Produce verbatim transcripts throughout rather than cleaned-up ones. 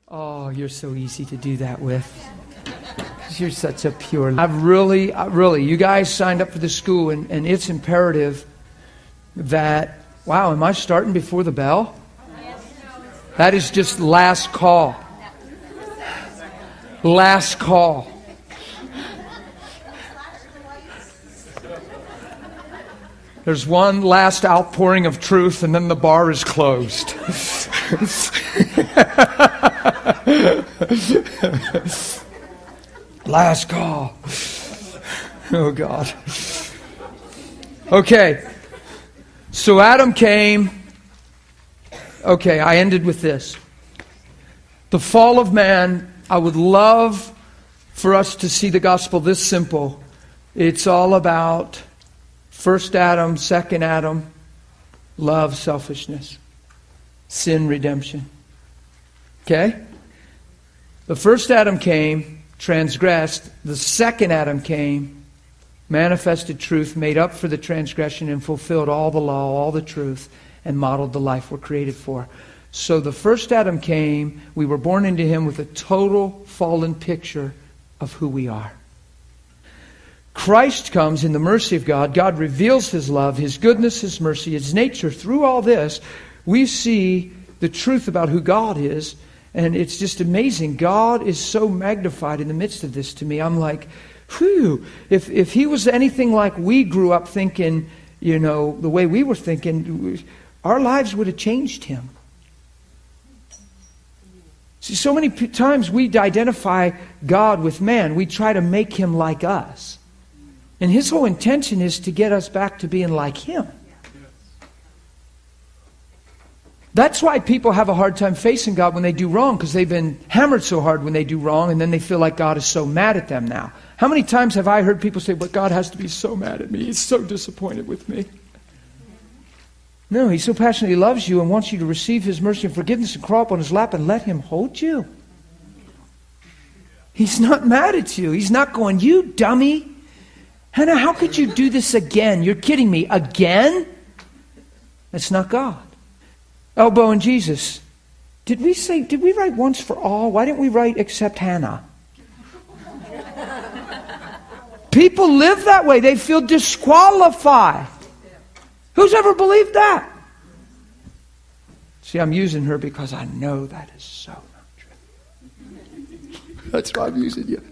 Oh, you're so easy to do that with. You're such a pure... I've really, I really, you guys signed up for the school, and, and it's imperative that... Wow, am I starting before the bell? That is just last call. Last call. There's one last outpouring of truth, and then the bar is closed. Last call. Oh, God. Okay. So Adam came. Okay, I ended with this. The fall of man, I would love for us to see the gospel this simple. It's all about first Adam, second Adam, love, selfishness, sin, redemption. Okay? The first Adam came, transgressed. The second Adam came, manifested truth, made up for the transgression, and fulfilled all the law, all the truth, and modeled the life we're created for. So the first Adam came, we were born into him with a total fallen picture of who we are. Christ comes in the mercy of God. God reveals His love, His goodness, His mercy, His nature. Through all this, we see the truth about who God is. And it's just amazing. God is so magnified in the midst of this to me. I'm like, whew. If, if He was anything like we grew up thinking, you know, the way we were thinking, our lives would have changed Him. See, so many p- times we identify God with man. We try to make Him like us. And His whole intention is to get us back to being like Him. That's why people have a hard time facing God when they do wrong, because they've been hammered so hard when they do wrong, and then they feel like God is so mad at them now. How many times have I heard people say, but God has to be so mad at me. He's so disappointed with me. No, He so passionately loves you and wants you to receive His mercy and forgiveness and crawl up on His lap and let Him hold you. He's not mad at you. He's not going, you dummy. Hannah, how could you do this again? You're kidding me. Again? That's not God. Elbow and Jesus. Did we say, did we write once for all? Why didn't we write except Hannah? People live that way. They feel disqualified. Who's ever believed that? See, I'm using her because I know that is so not true. That's why I'm using you.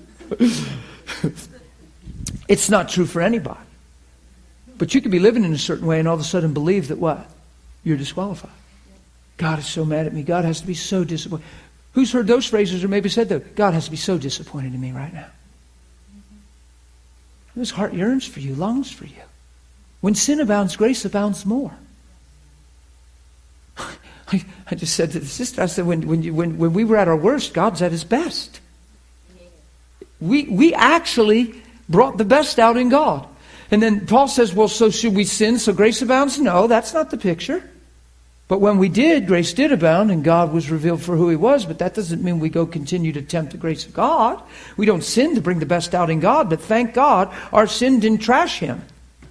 It's not true for anybody. But you could be living in a certain way and all of a sudden believe that what? You're disqualified. God is so mad at me. God has to be so disappointed. Who's heard those phrases or maybe said that? God has to be so disappointed in me right now. His heart yearns for you, longs for you. When sin abounds, grace abounds more. I, I just said to the sister, I said, when, when, you, when, when we were at our worst, God's at His best. We, we actually brought the best out in God. And then Paul says, well, so should we sin so grace abounds? No, that's not the picture. But when we did, grace did abound and God was revealed for who He was. But that doesn't mean we go continue to tempt the grace of God. We don't sin to bring the best out in God. But thank God our sin didn't trash Him.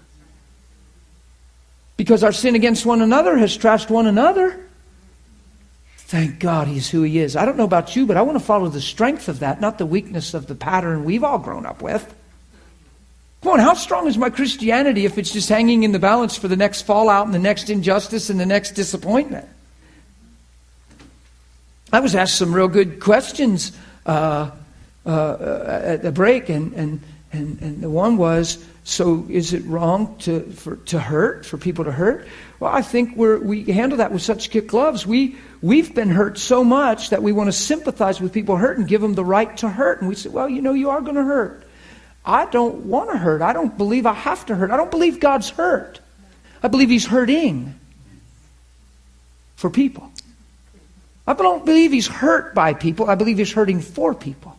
Because our sin against one another has trashed one another. Thank God He's who He is. I don't know about you, but I want to follow the strength of that, not the weakness of the pattern we've all grown up with. Come on, how strong is my Christianity if it's just hanging in the balance for the next fallout and the next injustice and the next disappointment? I was asked some real good questions uh, uh, at the break, and, and, and, and the one was, so is it wrong to for, to hurt, for people to hurt? Well, I think we're, we handle that with such kid gloves. We, we've been hurt so much that we want to sympathize with people hurt and give them the right to hurt. And we say, well, you know, you are going to hurt. I don't want to hurt. I don't believe I have to hurt. I don't believe God's hurt. I believe He's hurting for people. I don't believe He's hurt by people. I believe He's hurting for people.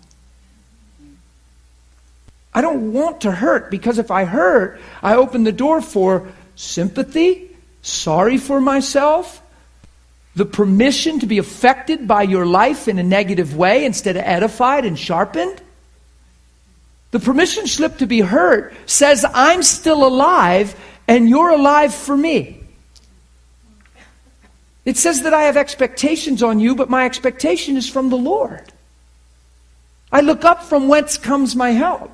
I don't want to hurt, because if I hurt, I open the door for sympathy, sorry for myself, the permission to be affected by your life in a negative way instead of edified and sharpened. The permission slip to be hurt says I'm still alive and you're alive for me. It says that I have expectations on you, but my expectation is from the Lord. I look up from whence comes my help.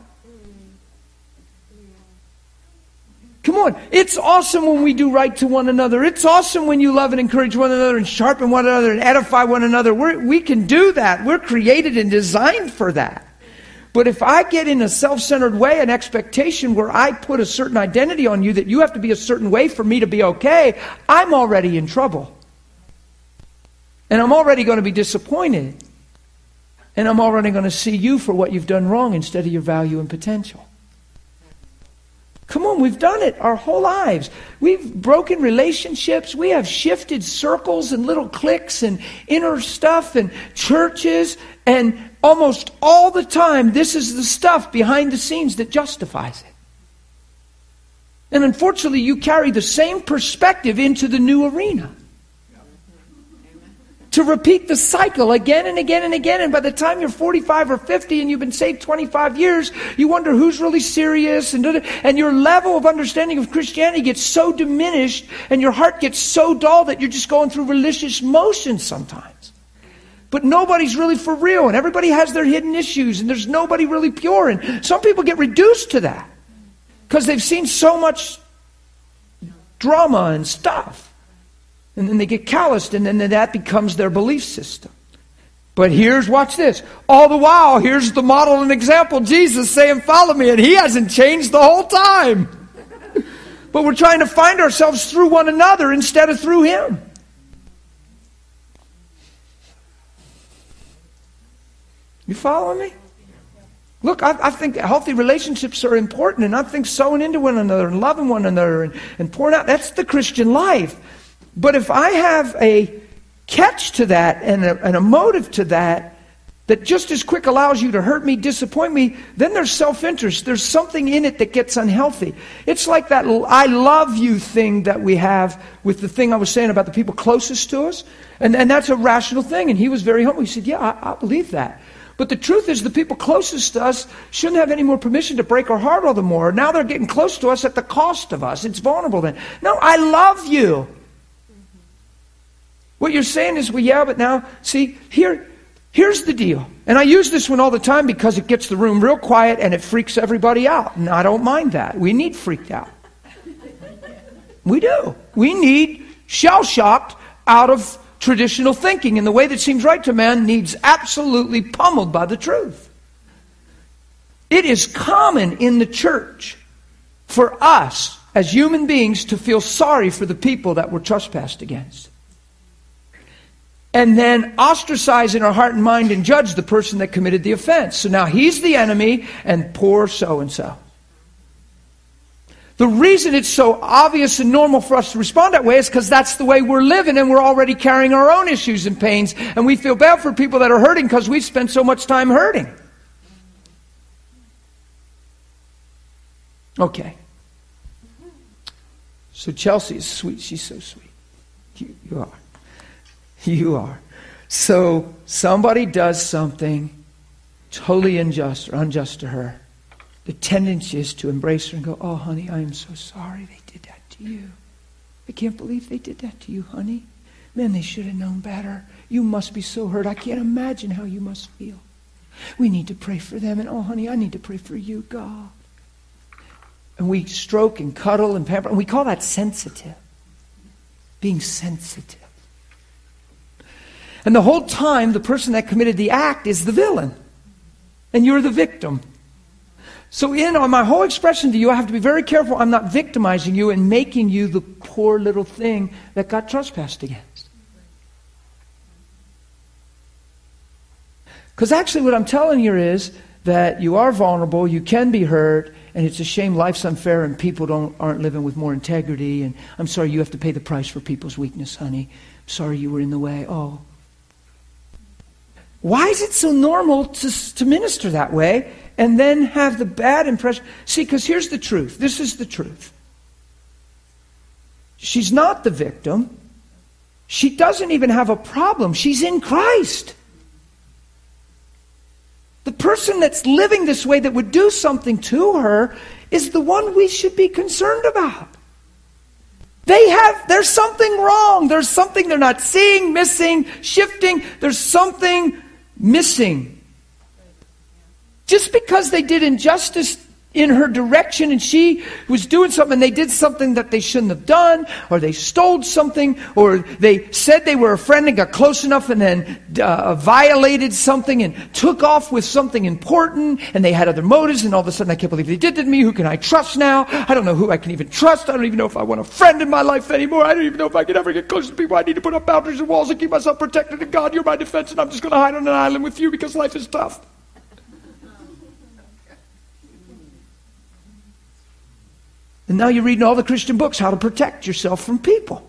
Come on. It's awesome when we do right to one another. It's awesome when you love and encourage one another and sharpen one another and edify one another. We're, we can do that. We're created and designed for that. But if I get in a self-centered way, an expectation where I put a certain identity on you that you have to be a certain way for me to be okay, I'm already in trouble. And I'm already going to be disappointed. And I'm already going to see you for what you've done wrong instead of your value and potential. Come on, we've done it our whole lives. We've broken relationships. We have shifted circles and little cliques and inner stuff and churches. And almost all the time, this is the stuff behind the scenes that justifies it. And unfortunately, you carry the same perspective into the new arena. To repeat the cycle again and again and again. And by the time you're forty-five or fifty and you've been saved twenty-five years, you wonder who's really serious. And, and your level of understanding of Christianity gets so diminished and your heart gets so dull that you're just going through religious motions sometimes. But nobody's really for real. And everybody has their hidden issues. And there's nobody really pure. And some people get reduced to that because they've seen so much drama and stuff. And then they get calloused, and then that becomes their belief system. But here's, watch this. All the while, here's the model and example. Jesus saying, follow me. And he hasn't changed the whole time. But we're trying to find ourselves through one another instead of through him. You following me? Look, I, I think healthy relationships are important. And I think sowing into one another and loving one another and, and pouring out, that's the Christian life. But if I have a catch to that and a, and a motive to that that just as quick allows you to hurt me, disappoint me, then there's self-interest. There's something in it that gets unhealthy. It's like that I love you thing that we have with the thing I was saying about the people closest to us. And, and that's a rational thing. And he was very humble. He said, yeah, I, I believe that. But the truth is the people closest to us shouldn't have any more permission to break our heart all the more. Now they're getting close to us at the cost of us. It's vulnerable then. No, I love you. What you're saying is, well, yeah, but now, see, here, here's the deal. And I use this one all the time because it gets the room real quiet and it freaks everybody out. And I don't mind that. We need freaked out. We do. We need shell-shocked out of traditional thinking. And the way that seems right to man needs absolutely pummeled by the truth. It is common in the church for us as human beings to feel sorry for the people that were trespassed against. And then ostracize in our heart and mind and judge the person that committed the offense. So now he's the enemy and poor so-and-so. The reason it's so obvious and normal for us to respond that way is because that's the way we're living and we're already carrying our own issues and pains. And we feel bad for people that are hurting because we've spent so much time hurting. Okay. So Chelsea is sweet. She's so sweet. You, you are. You are. So somebody does something totally unjust or unjust to her. The tendency is to embrace her and go, oh, honey, I am so sorry they did that to you. I can't believe they did that to you, honey. Man, they should have known better. You must be so hurt. I can't imagine how you must feel. We need to pray for them. And, oh, honey, I need to pray for you, God. And we stroke and cuddle and pamper. And we call that sensitive. Being sensitive. And the whole time, the person that committed the act is the villain. And you're the victim. So in on my whole expression to you, I have to be very careful I'm not victimizing you and making you the poor little thing that got trespassed against. Because actually what I'm telling you is that you are vulnerable, you can be hurt, and it's a shame life's unfair and people don't aren't living with more integrity. And I'm sorry you have to pay the price for people's weakness, honey. I'm sorry you were in the way. Oh. Why is it so normal to, to minister that way and then have the bad impression? See, because here's the truth. This is the truth. She's not the victim. She doesn't even have a problem. She's in Christ. The person that's living this way that would do something to her is the one we should be concerned about. They have, there's something wrong. There's something they're not seeing, missing, shifting. There's something missing. Just because they did injustice in her direction and she was doing something and they did something that they shouldn't have done, or they stole something, or they said they were a friend and got close enough and then uh, violated something and took off with something important, and they had other motives, and all of a sudden I can't believe they did that to me. Who can I trust now? I don't know who I can even trust. I don't even know if I want a friend in my life anymore. I don't even know if I can ever get close to people. I need to put up boundaries and walls and keep myself protected. And God, you're my defense, and I'm just going to hide on an island with you because life is tough. And now you're reading all the Christian books, how to protect yourself from people.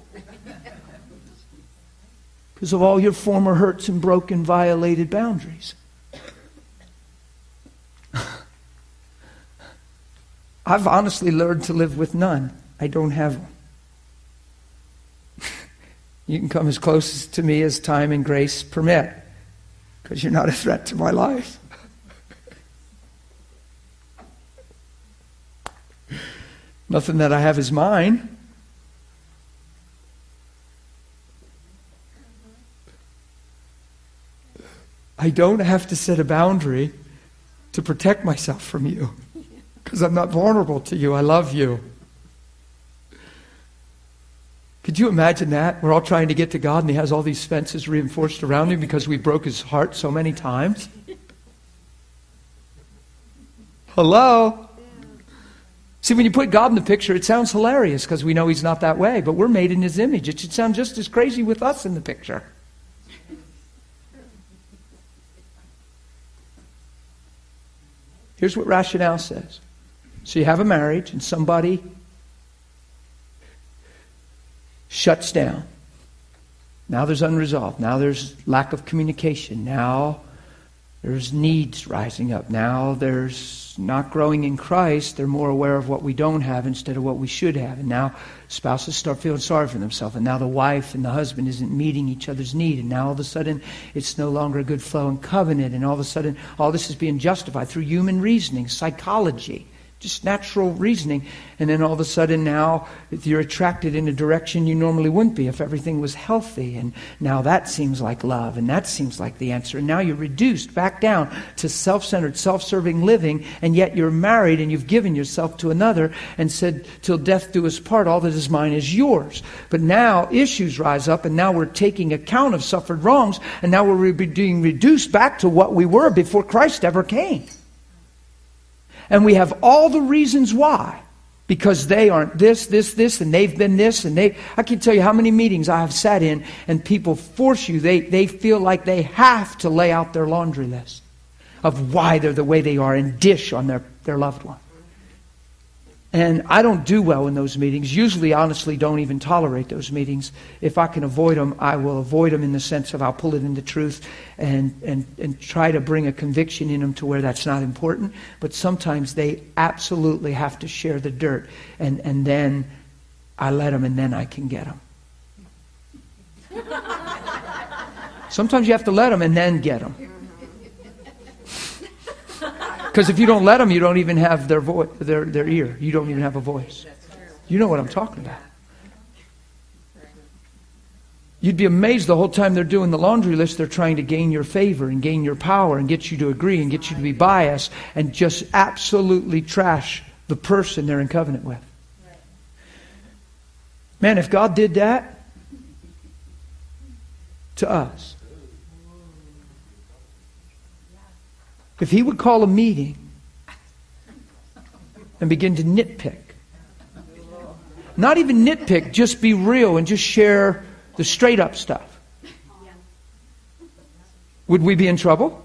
Because of all your former hurts and broken, violated boundaries. I've honestly learned to live with none. I don't have them. You can come as close to me as time and grace permit, because you're not a threat to my life. Nothing that I have is mine. I don't have to set a boundary to protect myself from you, because I'm not vulnerable to you. I love you. Could you imagine that? We're all trying to get to God and He has all these fences reinforced around Him because we broke His heart so many times. Hello? See, when you put God in the picture, it sounds hilarious because we know He's not that way, but we're made in His image. It should sound just as crazy with us in the picture. Here's what rationale says. So you have a marriage and somebody shuts down. Now there's unresolved. Now there's lack of communication. Now there's needs rising up. Now there's not growing in Christ. They're more aware of what we don't have instead of what we should have. And now spouses start feeling sorry for themselves. And now the wife and the husband isn't meeting each other's need. And now all of a sudden it's no longer a good flow and covenant. And all of a sudden all this is being justified through human reasoning, psychology, just natural reasoning. And then all of a sudden now you're attracted in a direction you normally wouldn't be if everything was healthy. And now that seems like love, and that seems like the answer. And now you're reduced back down to self-centered, self-serving living, and yet you're married and you've given yourself to another and said, till death do us part, all that is mine is yours. But now issues rise up, and now we're taking account of suffered wrongs, and now we're being reduced back to what we were before Christ ever came. And we have all the reasons why. Because they aren't this, this, this, and they've been this, and they... I can tell you how many meetings I have sat in, and people force you, they, they feel like they have to lay out their laundry list of why they're the way they are and dish on their, their loved one. And I don't do well in those meetings. Usually, honestly, don't even tolerate those meetings. If I can avoid them, I will avoid them in the sense of I'll pull it into truth and, and, and try to bring a conviction in them to where that's not important. But sometimes they absolutely have to share the dirt. And, and then I let them, and then I can get them. Sometimes you have to let them and then get them. Because if you don't let them, you don't even have their, vo- their their ear. You don't even have a voice. You know what I'm talking about. You'd be amazed the whole time they're doing the laundry list, they're trying to gain your favor and gain your power and get you to agree and get you to be biased and just absolutely trash the person they're in covenant with. Man, if God did that to us, if He would call a meeting and begin to nitpick, not even nitpick, just be real and just share the straight up stuff, would we be in trouble?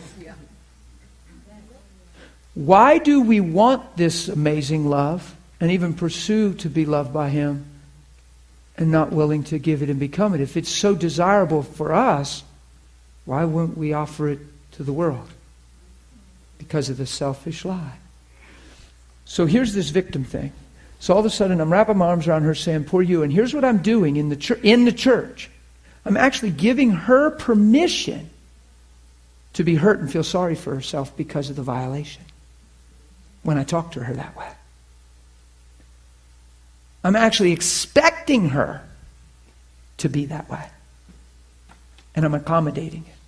Why do we want this amazing love and even pursue to be loved by Him and not willing to give it and become it? If it's so desirable for us, why wouldn't we offer it to the world? Because of the selfish lie. So here's this victim thing. So all of a sudden I'm wrapping my arms around her saying, poor you. And here's what I'm doing in the church. In the church, I'm actually giving her permission to be hurt and feel sorry for herself because of the violation. When I talk to her that way. I'm actually expecting expecting her to be that way. And I'm accommodating it.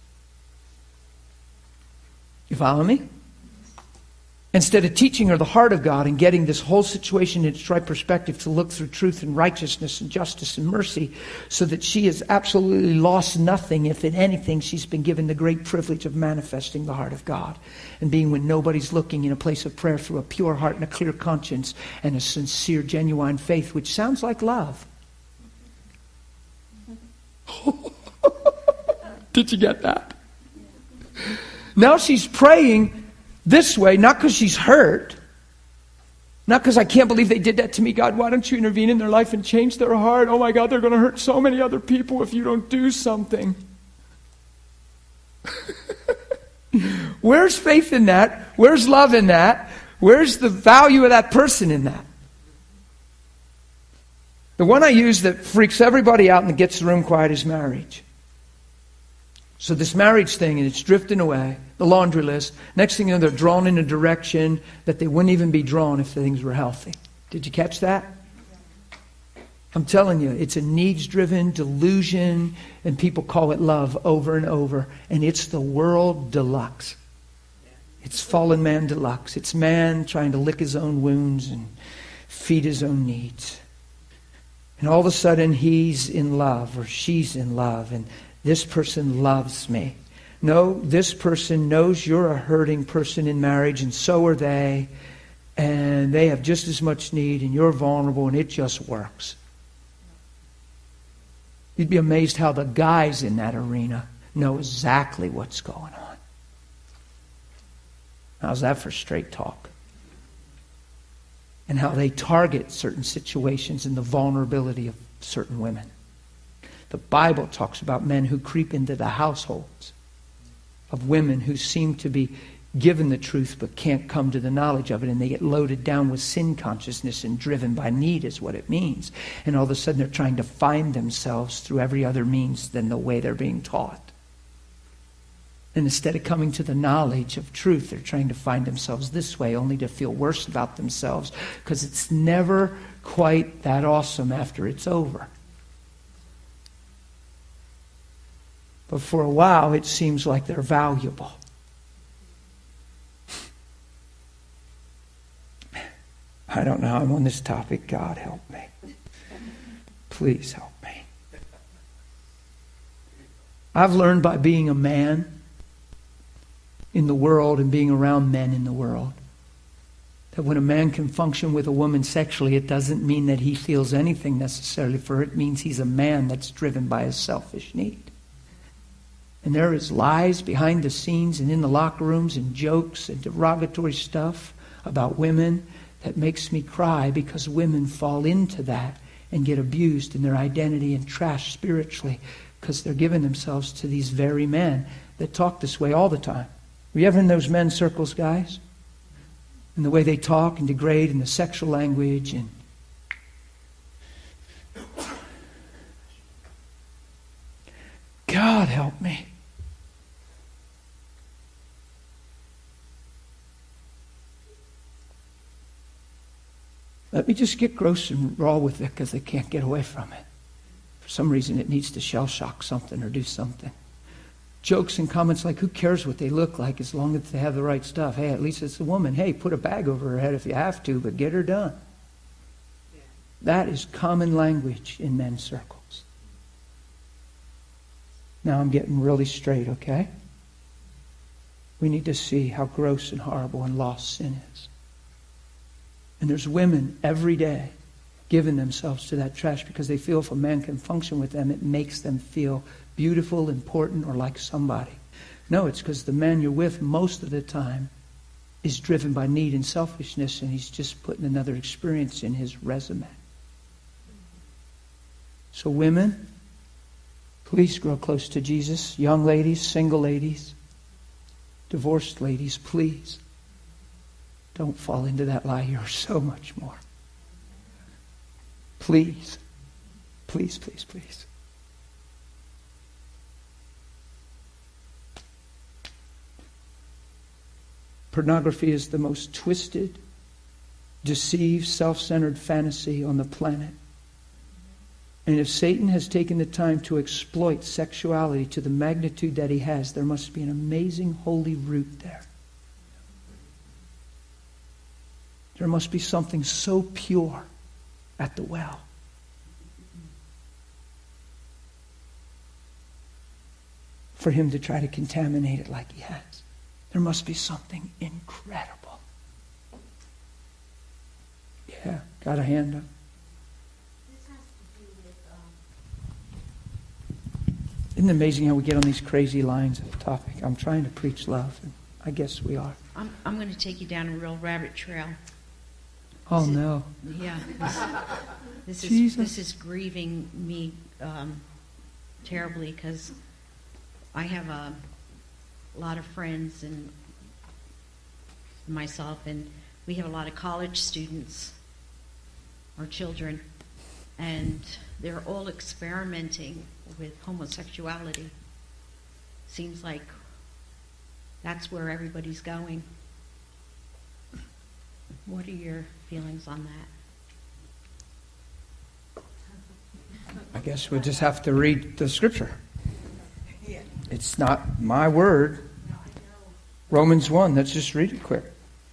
You follow me? Instead of teaching her the heart of God and getting this whole situation in its right perspective to look through truth and righteousness and justice and mercy, so that she has absolutely lost nothing. If in anything, she's been given the great privilege of manifesting the heart of God and being when nobody's looking, in a place of prayer through a pure heart and a clear conscience and a sincere, genuine faith, which sounds like love. Did you get that? Now she's praying this way, not because she's hurt, not because I can't believe they did that to me. God, why don't you intervene in their life and change their heart? Oh my God, they're going to hurt so many other people if you don't do something. Where's faith in that? Where's love in that? Where's the value of that person in that? The one I use that freaks everybody out and gets the room quiet is marriage. So this marriage thing, and it's drifting away, the laundry list. Next thing you know, they're drawn in a direction that they wouldn't even be drawn if things were healthy. Did you catch that? I'm telling you, it's a needs-driven delusion, and people call it love over and over. And it's the world deluxe. It's fallen man deluxe. It's man trying to lick his own wounds and feed his own needs. And all of a sudden, he's in love, or she's in love, and this person loves me. No, this person knows you're a hurting person in marriage, and so are they. And they have just as much need, and you're vulnerable, and it just works. You'd be amazed how the guys in that arena know exactly what's going on. How's that for straight talk? And how they target certain situations and the vulnerability of certain women. The Bible talks about men who creep into the households of women who seem to be given the truth but can't come to the knowledge of it, and they get loaded down with sin consciousness and driven by need is what it means. And all of a sudden they're trying to find themselves through every other means than the way they're being taught. And instead of coming to the knowledge of truth, they're trying to find themselves this way, only to feel worse about themselves, because it's never quite that awesome after it's over. But for a while, it seems like they're valuable. I don't know how I'm on this topic. God help me. Please help me. I've learned by being a man in the world and being around men in the world that when a man can function with a woman sexually, it doesn't mean that he feels anything necessarily for her. It means he's a man that's driven by a selfish need. And there is lies behind the scenes and in the locker rooms and jokes and derogatory stuff about women that makes me cry, because women fall into that and get abused in their identity and trashed spiritually because they're giving themselves to these very men that talk this way all the time. Were you ever in those men's circles, guys? And the way they talk and degrade and the sexual language and... God help me. Let me just get gross and raw with it because they can't get away from it. For some reason it needs to shell shock something or do something. Jokes and comments like, who cares what they look like as long as they have the right stuff? Hey, at least it's a woman. Hey, put a bag over her head if you have to, but get her done. That is common language in men's circles. Now I'm getting really straight, okay? We need to see how gross and horrible and lost sin is. And there's women every day giving themselves to that trash because they feel if a man can function with them, it makes them feel beautiful, important, or like somebody. No, it's because the man you're with most of the time is driven by need and selfishness, and he's just putting another experience in his resume. So women, please grow close to Jesus. Young ladies, single ladies, divorced ladies, please don't fall into that lie. You're so much more. Please, please, please, please. Pornography is the most twisted, deceived, self-centered fantasy on the planet. And if Satan has taken the time to exploit sexuality to the magnitude that he has, there must be an amazing holy root there. There must be something so pure at the well. For him to try to contaminate it like he has. There must be something incredible. Yeah, got a hand up. This has to do with, um, Isn't it amazing how we get on these crazy lines of topic? I'm trying to preach love, and I guess we are. I'm, I'm going to take you down a real rabbit trail. Oh, This is- no. Yeah. This, this is Jesus. this is grieving me um, terribly because I have a lot of friends and myself, and we have a lot of college students or children, and they're all experimenting with homosexuality. Seems like that's where everybody's going. What are your feelings on that? I guess we'll just have to read the scripture. It's not my word. Romans one, let's just read it quick.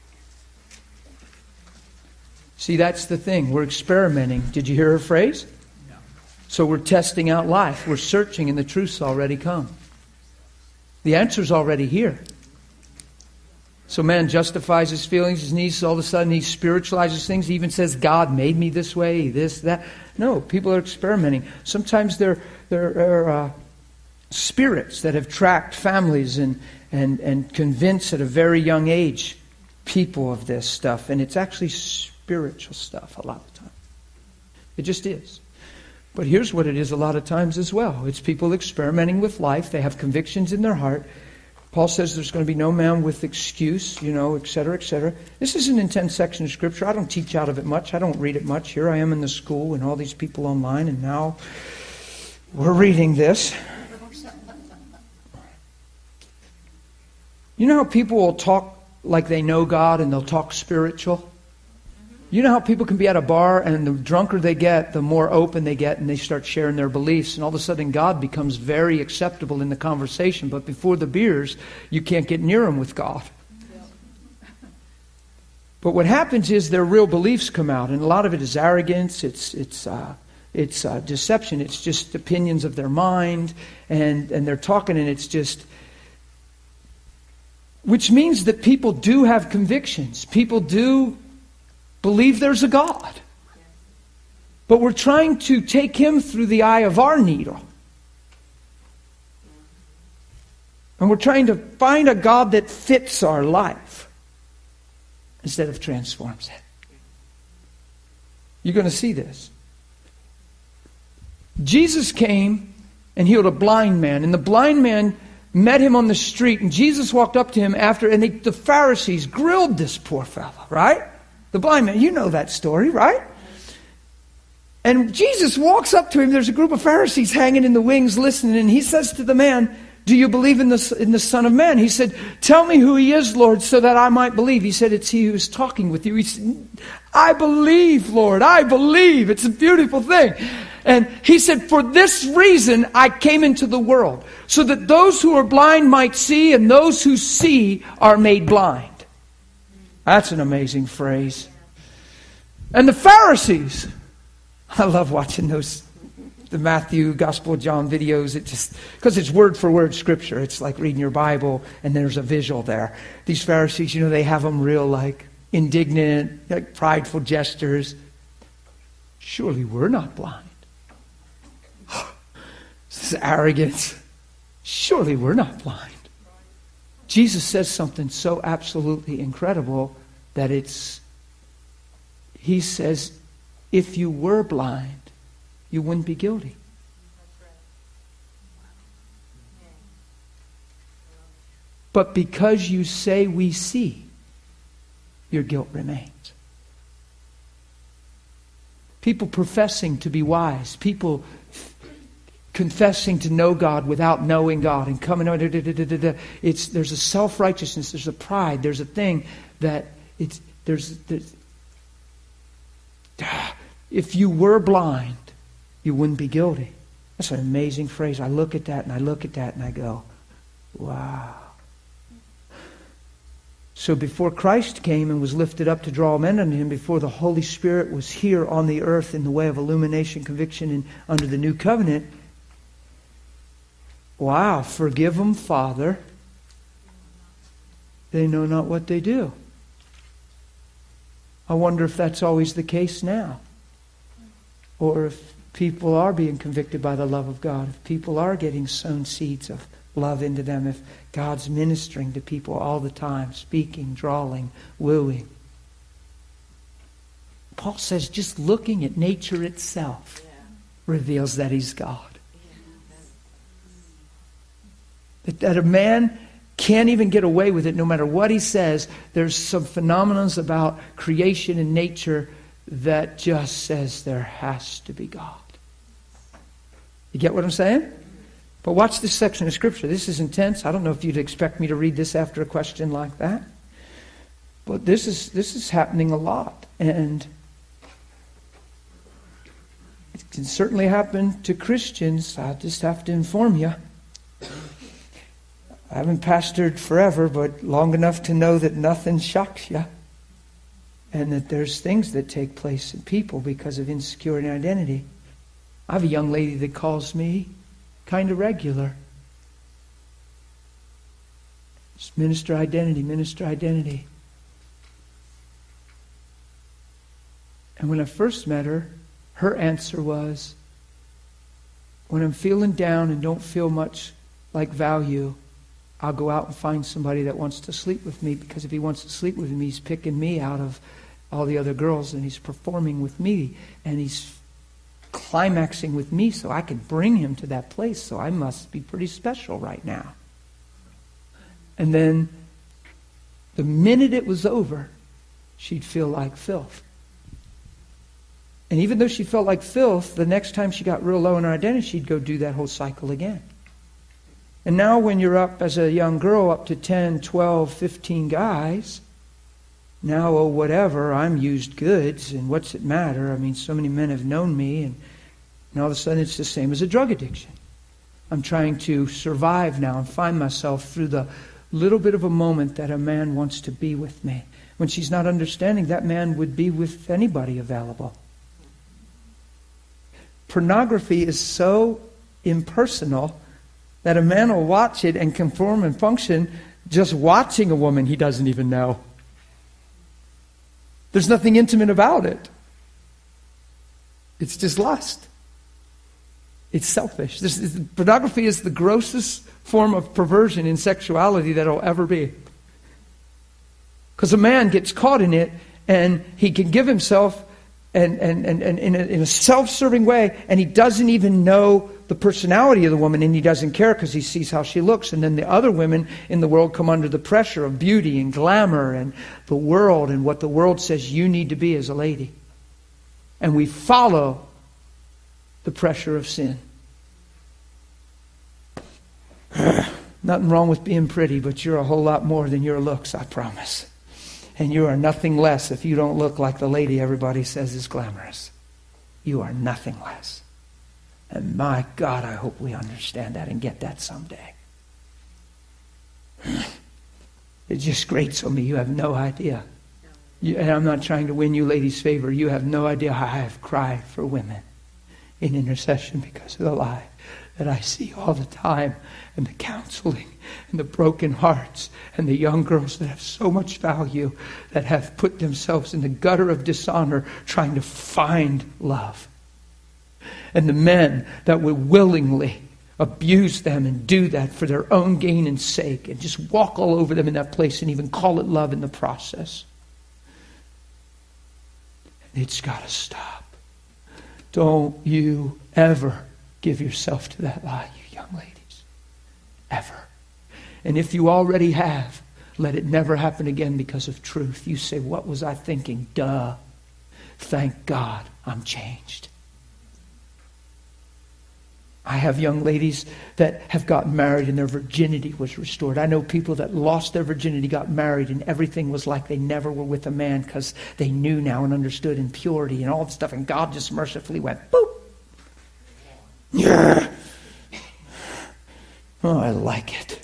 See, that's the thing. We're experimenting. Did you hear her phrase? No. So we're testing out life. We're searching, and the truth's already come. The answer's already here. So man justifies his feelings, his needs, all of a sudden he spiritualizes things. He even says, God made me this way, this, that. No, people are experimenting. Sometimes they're, they're, they're uh, spirits that have tracked families and, and, and convinced at a very young age people of this stuff. And it's actually spiritual stuff a lot of the time. It just is. But here's what it is a lot of times as well. It's people experimenting with life. They have convictions in their heart. Paul says there's going to be no man with excuse, you know, et cetera, et cetera. This is an intense section of Scripture. I don't teach out of it much. I don't read it much. Here I am in the school and all these people online, and now we're reading this. You know how people will talk like they know God and they'll talk spiritual? You know how people can be at a bar, and the drunker they get, the more open they get, and they start sharing their beliefs. And all of a sudden God becomes very acceptable in the conversation. But before the beers, you can't get near them with God. But what happens is their real beliefs come out. And a lot of it is arrogance. It's it's uh, it's uh, deception. It's just opinions of their mind. And, and they're talking, and it's just... Which means that people do have convictions. People do believe there's a God. But we're trying to take him through the eye of our needle. And we're trying to find a God that fits our life instead of transforms it. You're going to see this. Jesus came and healed a blind man. And the blind man met him on the street. And Jesus walked up to him after, and they, the Pharisees grilled this poor fellow, right? The blind man, you know that story, right? And Jesus walks up to him. There's a group of Pharisees hanging in the wings listening. And he says to the man, do you believe in the, in the Son of Man? He said, tell me who he is, Lord, so that I might believe. He said, it's he who is talking with you. He said, I believe, Lord, I believe. It's a beautiful thing. And he said, for this reason I came into the world, so that those who are blind might see, and those who see are made blind. That's an amazing phrase. And the Pharisees, I love watching those, the Matthew, Gospel of John videos. It just, because it's word for word scripture. It's like reading your Bible and there's a visual there. These Pharisees, you know, they have them real like indignant, like prideful gestures. Surely we're not blind. This is arrogance. Surely we're not blind. Jesus says something so absolutely incredible that it's, he says, if you were blind, you wouldn't be guilty. But because you say we see, your guilt remains. People professing to be wise, people confessing to know God without knowing God and coming out. It's there's a self-righteousness, there's a pride, there's a thing that it's there's, there's if you were blind, you wouldn't be guilty. That's an amazing phrase. I look at that and I look at that and I go, wow. So before Christ came and was lifted up to draw men unto him, before the Holy Spirit was here on the earth in the way of illumination, conviction, and under the new covenant, wow, forgive them, Father. They know not what they do. I wonder if that's always the case now. Or if people are being convicted by the love of God, if people are getting sown seeds of love into them, if God's ministering to people all the time, speaking, drawing, wooing. Paul says just looking at nature itself yeah. reveals that he's God. Yeah. That, that a man can't even get away with it no matter what he says. There's some phenomena about creation and nature that just says there has to be God. You get what I'm saying? But watch this section of Scripture. This is intense. I don't know if you'd expect me to read this after a question like that. But this is this is happening a lot. And it can certainly happen to Christians. I just have to inform you. I haven't pastored forever, but long enough to know that nothing shocks you. And that there's things that take place in people because of insecurity and identity. I have a young lady that calls me kind of regular. It's minister identity, minister identity. And when I first met her, her answer was, when I'm feeling down and don't feel much like value, I'll go out and find somebody that wants to sleep with me, because if he wants to sleep with me, he's picking me out of all the other girls and he's performing with me and he's climaxing with me so I can bring him to that place. So I must be pretty special right now. And then the minute it was over, she'd feel like filth. And even though she felt like filth, the next time she got real low in her identity, she'd go do that whole cycle again. And now when you're up as a young girl up to ten, twelve, fifteen guys, now, oh, whatever, I'm used goods, and what's it matter? I mean, so many men have known me, and, and all of a sudden it's the same as a drug addiction. I'm trying to survive now and find myself through the little bit of a moment that a man wants to be with me. When she's not understanding, that man would be with anybody available. Pornography is so impersonal that a man will watch it and conform and function just watching a woman he doesn't even know. There's nothing intimate about it. It's just lust. It's selfish. This is, pornography is the grossest form of perversion in sexuality that will ever be. Because a man gets caught in it and he can give himself and, and, and, and in, a, in a self-serving way, and he doesn't even know the personality of the woman, and he doesn't care because he sees how she looks. And then the other women in the world come under the pressure of beauty and glamour and the world and what the world says you need to be as a lady. And we follow the pressure of sin. Nothing wrong with being pretty, but you're a whole lot more than your looks, I promise. And you are nothing less if you don't look like the lady everybody says is glamorous. You are nothing less. And my God, I hope we understand that and get that someday. It just grates on me. You have no idea. You, and I'm not trying to win you ladies' favor. You have no idea how I have cried for women in intercession because of the lie that I see all the time, and the counseling and the broken hearts and the young girls that have so much value that have put themselves in the gutter of dishonor trying to find love. And the men that would willingly abuse them and do that for their own gain and sake and just walk all over them in that place and even call it love in the process. It's got to stop. Don't you ever give yourself to that lie, you young ladies. Ever. And if you already have, let it never happen again because of truth. You say, what was I thinking? Duh. Thank God I'm changed. I have young ladies that have gotten married and their virginity was restored. I know people that lost their virginity, got married, and everything was like they never were with a man because they knew now and understood in purity and all the stuff. And God just mercifully went, boop. Oh, I like it.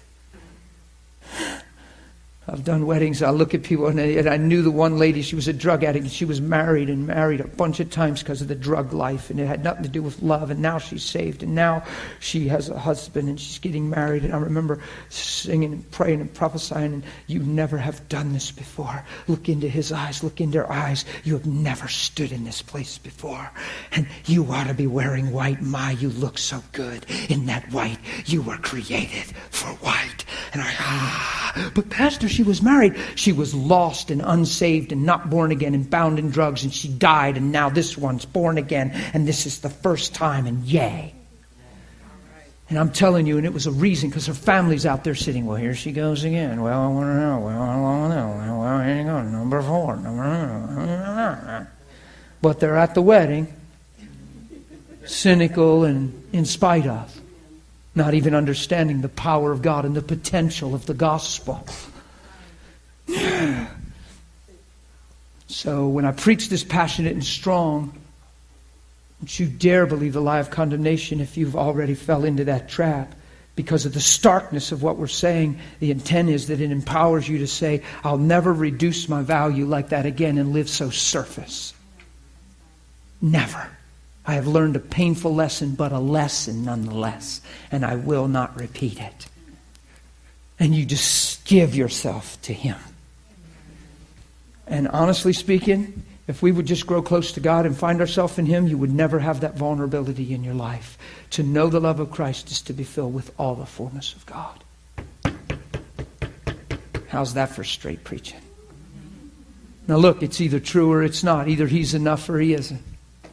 I've done weddings. I look at people, and I, and I knew the one lady, she was a drug addict, and she was married and married a bunch of times because of the drug life, and it had nothing to do with love, and now she's saved, and now she has a husband, and she's getting married, and I remember singing and praying and prophesying, and you never have done this before. Look into his eyes, look into her eyes. You have never stood in this place before, and you ought to be wearing white. My, you look so good in that white. You were created for white. And I, ah, but Pastor, she was married. She was lost and unsaved and not born again and bound in drugs, and she died, and now this one's born again, and this is the first time, and yay. And I'm telling you, and it was a reason, because her family's out there sitting, well, here she goes again. Well, I want to know. Well, how long know? Well, hang on. Number four. Number But they're at the wedding, cynical and in spite of. Not even understanding the power of God and the potential of the gospel. So when I preach this passionate and strong, don't you dare believe the lie of condemnation if you've already fell into that trap. Because of the starkness of what we're saying, the intent is that it empowers you to say, I'll never reduce my value like that again and live so surface. Never. I have learned a painful lesson, but a lesson nonetheless, and I will not repeat it. And you just give yourself to Him. And honestly speaking, if we would just grow close to God and find ourselves in Him, you would never have that vulnerability in your life. To know the love of Christ is to be filled with all the fullness of God. How's that for straight preaching? Now look, it's either true or it's not. Either He's enough or He isn't.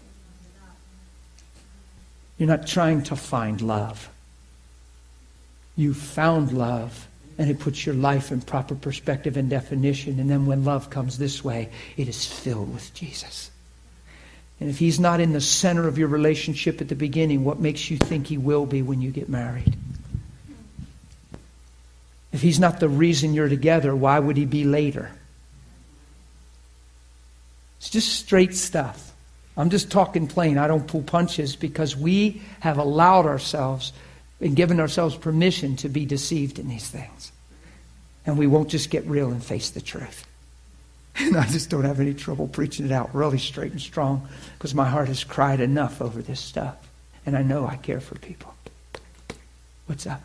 You're not trying to find love. You found love, and it puts your life in proper perspective and definition. And then when love comes this way, it is filled with Jesus. And if He's not in the center of your relationship at the beginning, what makes you think He will be when you get married? If He's not the reason you're together, why would He be later? It's just straight stuff. I'm just talking plain. I don't pull punches because we have allowed ourselves and given ourselves permission to be deceived in these things. And we won't just get real and face the truth. And I just don't have any trouble preaching it out really straight and strong because my heart has cried enough over this stuff. And I know I care for people. What's up?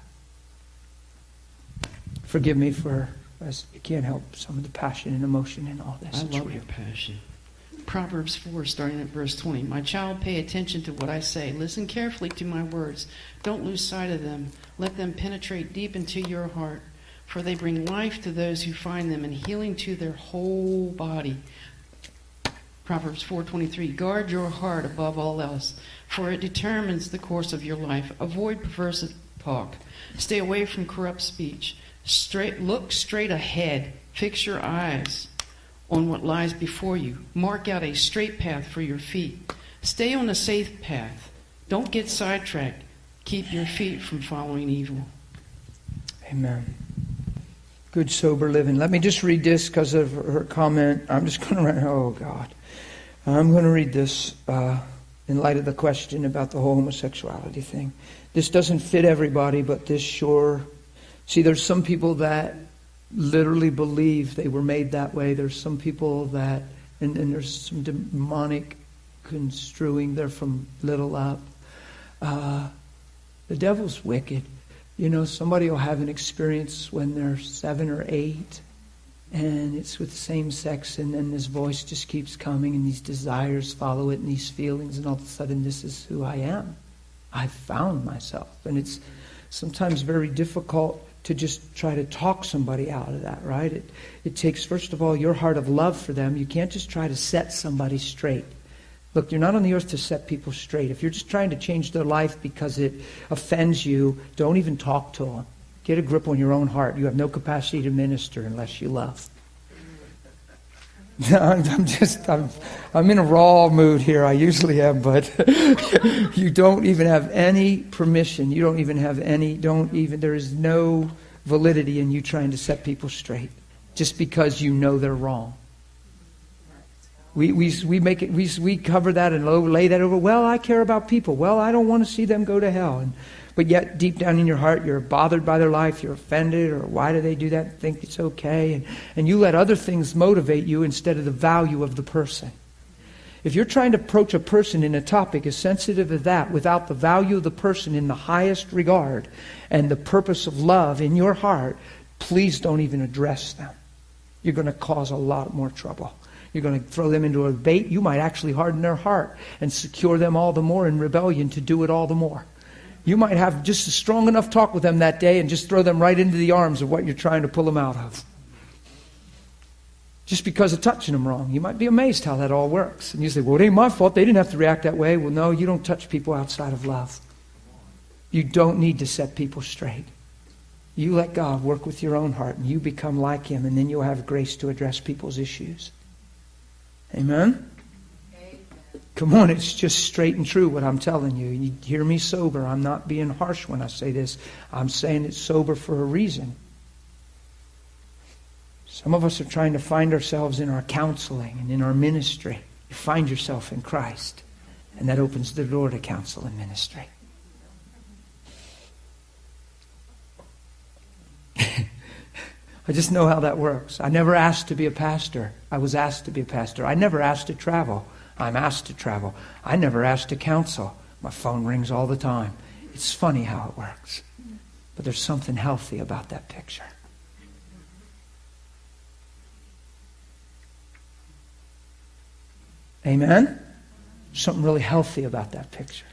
Forgive me for, as I can't help some of the passion and emotion in all this. I it's love real. your passion. Proverbs four, starting at verse twenty. My child, pay attention to what I say. Listen carefully to my words. Don't lose sight of them. Let them penetrate deep into your heart. For they bring life to those who find them and healing to their whole body. Proverbs four twenty-three. Guard your heart above all else, for it determines the course of your life. Avoid perverse talk. Stay away from corrupt speech. Straight, look straight ahead. Fix your eyes on what lies before you. Mark out a straight path for your feet. Stay on the safe path. Don't get sidetracked. Keep your feet from following evil. Amen. Good sober living. Let me just read this because of her comment. I'm just going to read, oh God. I'm going to read this uh, in light of the question about the whole homosexuality thing. This doesn't fit everybody, but this sure. See, there's some people that literally believe they were made that way. There's some people that, and, and there's some demonic construing. They're from little up. Uh, the devil's wicked. You know, somebody will have an experience when they're seven or eight, and it's with same sex, and then this voice just keeps coming, and these desires follow it, and these feelings, and all of a sudden, this is who I am. I've found myself. And it's sometimes very difficult to just try to talk somebody out of that, right? It, it takes, first of all, your heart of love for them. You can't just try to set somebody straight. Look, you're not on the earth to set people straight. If you're just trying to change their life because it offends you, don't even talk to them. Get a grip on your own heart. You have no capacity to minister unless you love. I'm just, I'm, I'm in a raw mood here. I usually am, but you don't even have any permission. You don't even have any, don't even, there is no validity in you trying to set people straight just because you know they're wrong. We we we make it we we cover that and lay that over. Well, I care about people. Well, I don't want to see them go to hell. And but yet deep down in your heart, you're bothered by their life. You're offended, or why do they do that? Think it's okay, and and you let other things motivate you instead of the value of the person. If you're trying to approach a person in a topic as sensitive as that without the value of the person in the highest regard and the purpose of love in your heart, please don't even address them. You're going to cause a lot more trouble. You're going to throw them into a debate. You might actually harden their heart and secure them all the more in rebellion to do it all the more. You might have just a strong enough talk with them that day and just throw them right into the arms of what you're trying to pull them out of. Just because of touching them wrong. You might be amazed how that all works. And you say, well, it ain't my fault. They didn't have to react that way. Well, no, you don't touch people outside of love. You don't need to set people straight. You let God work with your own heart and you become like Him, and then you'll have grace to address people's issues. Amen? Amen? Come on, it's just straight and true what I'm telling you. You hear me sober. I'm not being harsh when I say this. I'm saying it's sober for a reason. Some of us are trying to find ourselves in our counseling and in our ministry. You find yourself in Christ, and that opens the door to counsel and ministry. I just know how that works. I never asked to be a pastor. I was asked to be a pastor. I never asked to travel. I'm asked to travel. I never asked to counsel. My phone rings all the time. It's funny how it works. But there's something healthy about that picture. Amen? Something really healthy about that picture.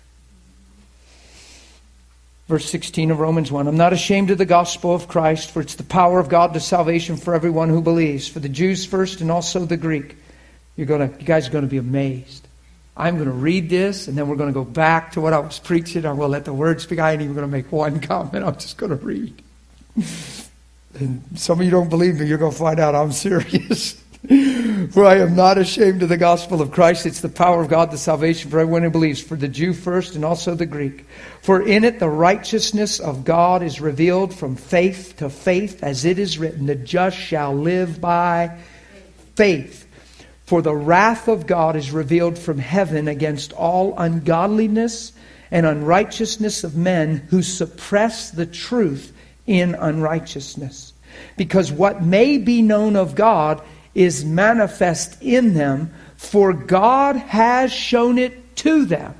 Verse sixteen of Romans one, I'm not ashamed of the gospel of Christ, for it's the power of God to salvation for everyone who believes, for the Jews first and also the Greek. You're gonna, you guys are going to be amazed. I'm going to read this, and then we're going to go back to what I was preaching. I will let the word speak. I ain't even going to make one comment. I'm just going to read. And some of you don't believe me. You're going to find out I'm serious. For I am not ashamed of the gospel of Christ. It's the power of God, the salvation for everyone who believes, for the Jew first and also the Greek. For in it the righteousness of God is revealed from faith to faith, as it is written, the just shall live by faith. For the wrath of God is revealed from heaven against all ungodliness and unrighteousness of men who suppress the truth in unrighteousness. Because what may be known of God is manifest in them, for God has shown it to them.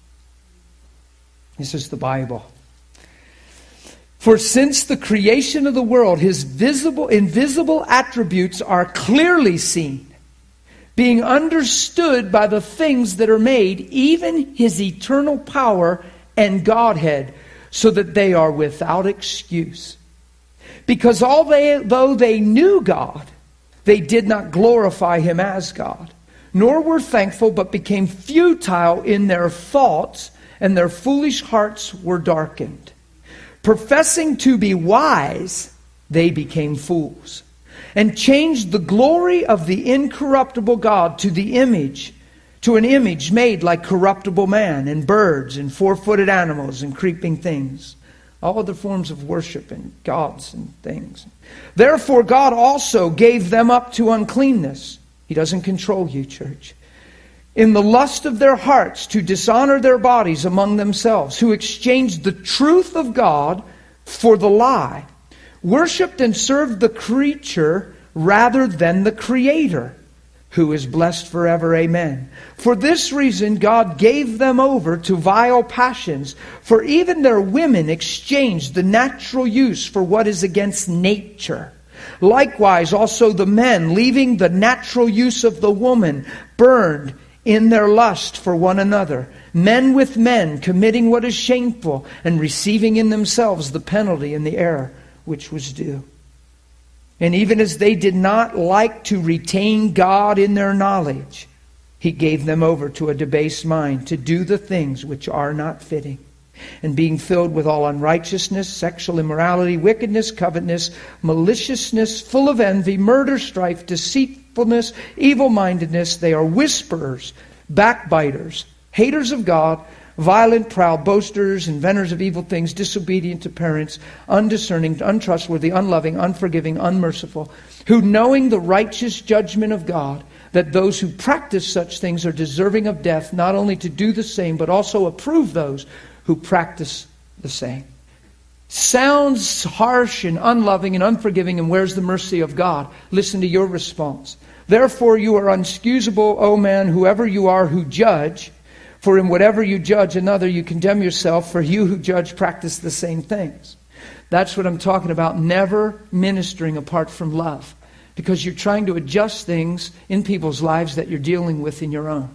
This is the Bible. For since the creation of the world, His visible, invisible attributes are clearly seen, being understood by the things that are made, even His eternal power and Godhead, so that they are without excuse. Because although they knew God, they did not glorify Him as God, nor were thankful, but became futile in their thoughts, and their foolish hearts were darkened. Professing to be wise, they became fools, and changed the glory of the incorruptible God to the image, to an image made like corruptible man, and birds, and four-footed animals, and creeping things. All other forms of worship and gods and things. Therefore God also gave them up to uncleanness. He doesn't control you, church. In the lust of their hearts to dishonor their bodies among themselves, who exchanged the truth of God for the lie, worshipped and served the creature rather than the Creator, who is blessed forever. Amen. For this reason God gave them over to vile passions, for even their women exchanged the natural use for what is against nature. Likewise also the men, leaving the natural use of the woman, burned in their lust for one another, men with men, committing what is shameful, and receiving in themselves the penalty and the error which was due. And even as they did not like to retain God in their knowledge, He gave them over to a debased mind to do the things which are not fitting. And being filled with all unrighteousness, sexual immorality, wickedness, covetousness, maliciousness, full of envy, murder, strife, deceitfulness, evil-mindedness, they are whisperers, backbiters, haters of God, violent, proud, boasters, inventors of evil things, disobedient to parents, undiscerning, untrustworthy, unloving, unforgiving, unmerciful, who knowing the righteous judgment of God, that those who practice such things are deserving of death, not only to do the same, but also approve those who practice the same. Sounds harsh and unloving and unforgiving, and where's the mercy of God? Listen to your response. Therefore you are unexcusable, O man, whoever you are who judge, for in whatever you judge another, you condemn yourself, for you who judge practice the same things. That's what I'm talking about, never ministering apart from love. Because you're trying to adjust things in people's lives that you're dealing with in your own.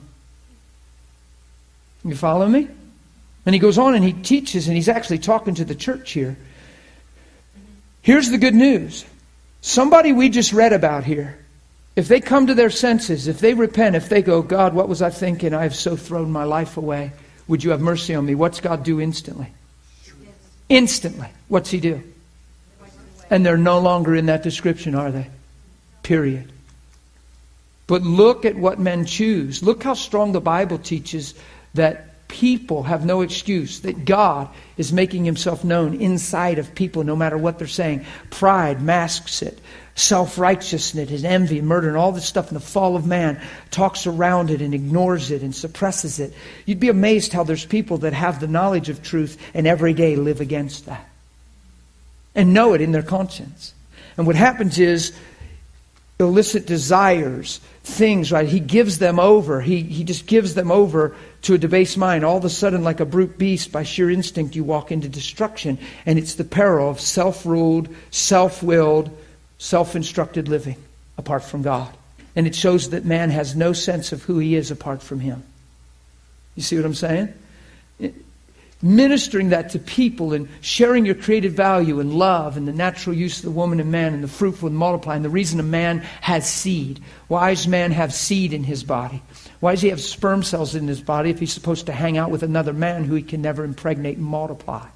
You follow me? And he goes on and he teaches, and he's actually talking to the church here. Here's the good news. Somebody we just read about here, if they come to their senses, if they repent, if they go, God, what was I thinking? I have so thrown my life away. Would you have mercy on me? What's God do instantly? Instantly. What's he do? And they're no longer in that description, are they? Period. But look at what men choose. Look how strong the Bible teaches that people have no excuse, that God is making himself known inside of people no matter what they're saying. Pride masks it. Self-righteousness and envy, murder, and all this stuff in the fall of man talks around it and ignores it and suppresses it. You'd be amazed how there's people that have the knowledge of truth and every day live against that. And know it in their conscience. And what happens is illicit desires, things, right? He gives them over. He, he just gives them over to a debased mind. All of a sudden, like a brute beast, by sheer instinct, you walk into destruction. And it's the peril of self-ruled, self-willed, self-instructed living apart from God. And it shows that man has no sense of who he is apart from him. You see what I'm saying? It, ministering that to people and sharing your created value and love and the natural use of the woman and man and the fruitful and multiplying. The reason a man has seed. Why does man have seed in his body? Why does he have sperm cells in his body if he's supposed to hang out with another man who he can never impregnate and multiply?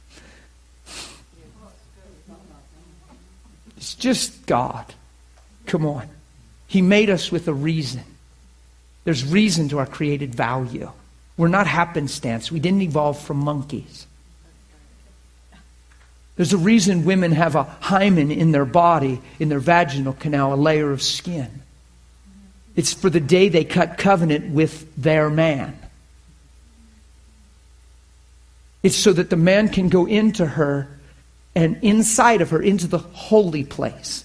It's just God. Come on. He made us with a reason. There's reason to our created value. We're not happenstance. We didn't evolve from monkeys. There's a reason women have a hymen in their body, in their vaginal canal, a layer of skin. It's for the day they cut covenant with their man. It's so that the man can go into her and inside of her into the holy place.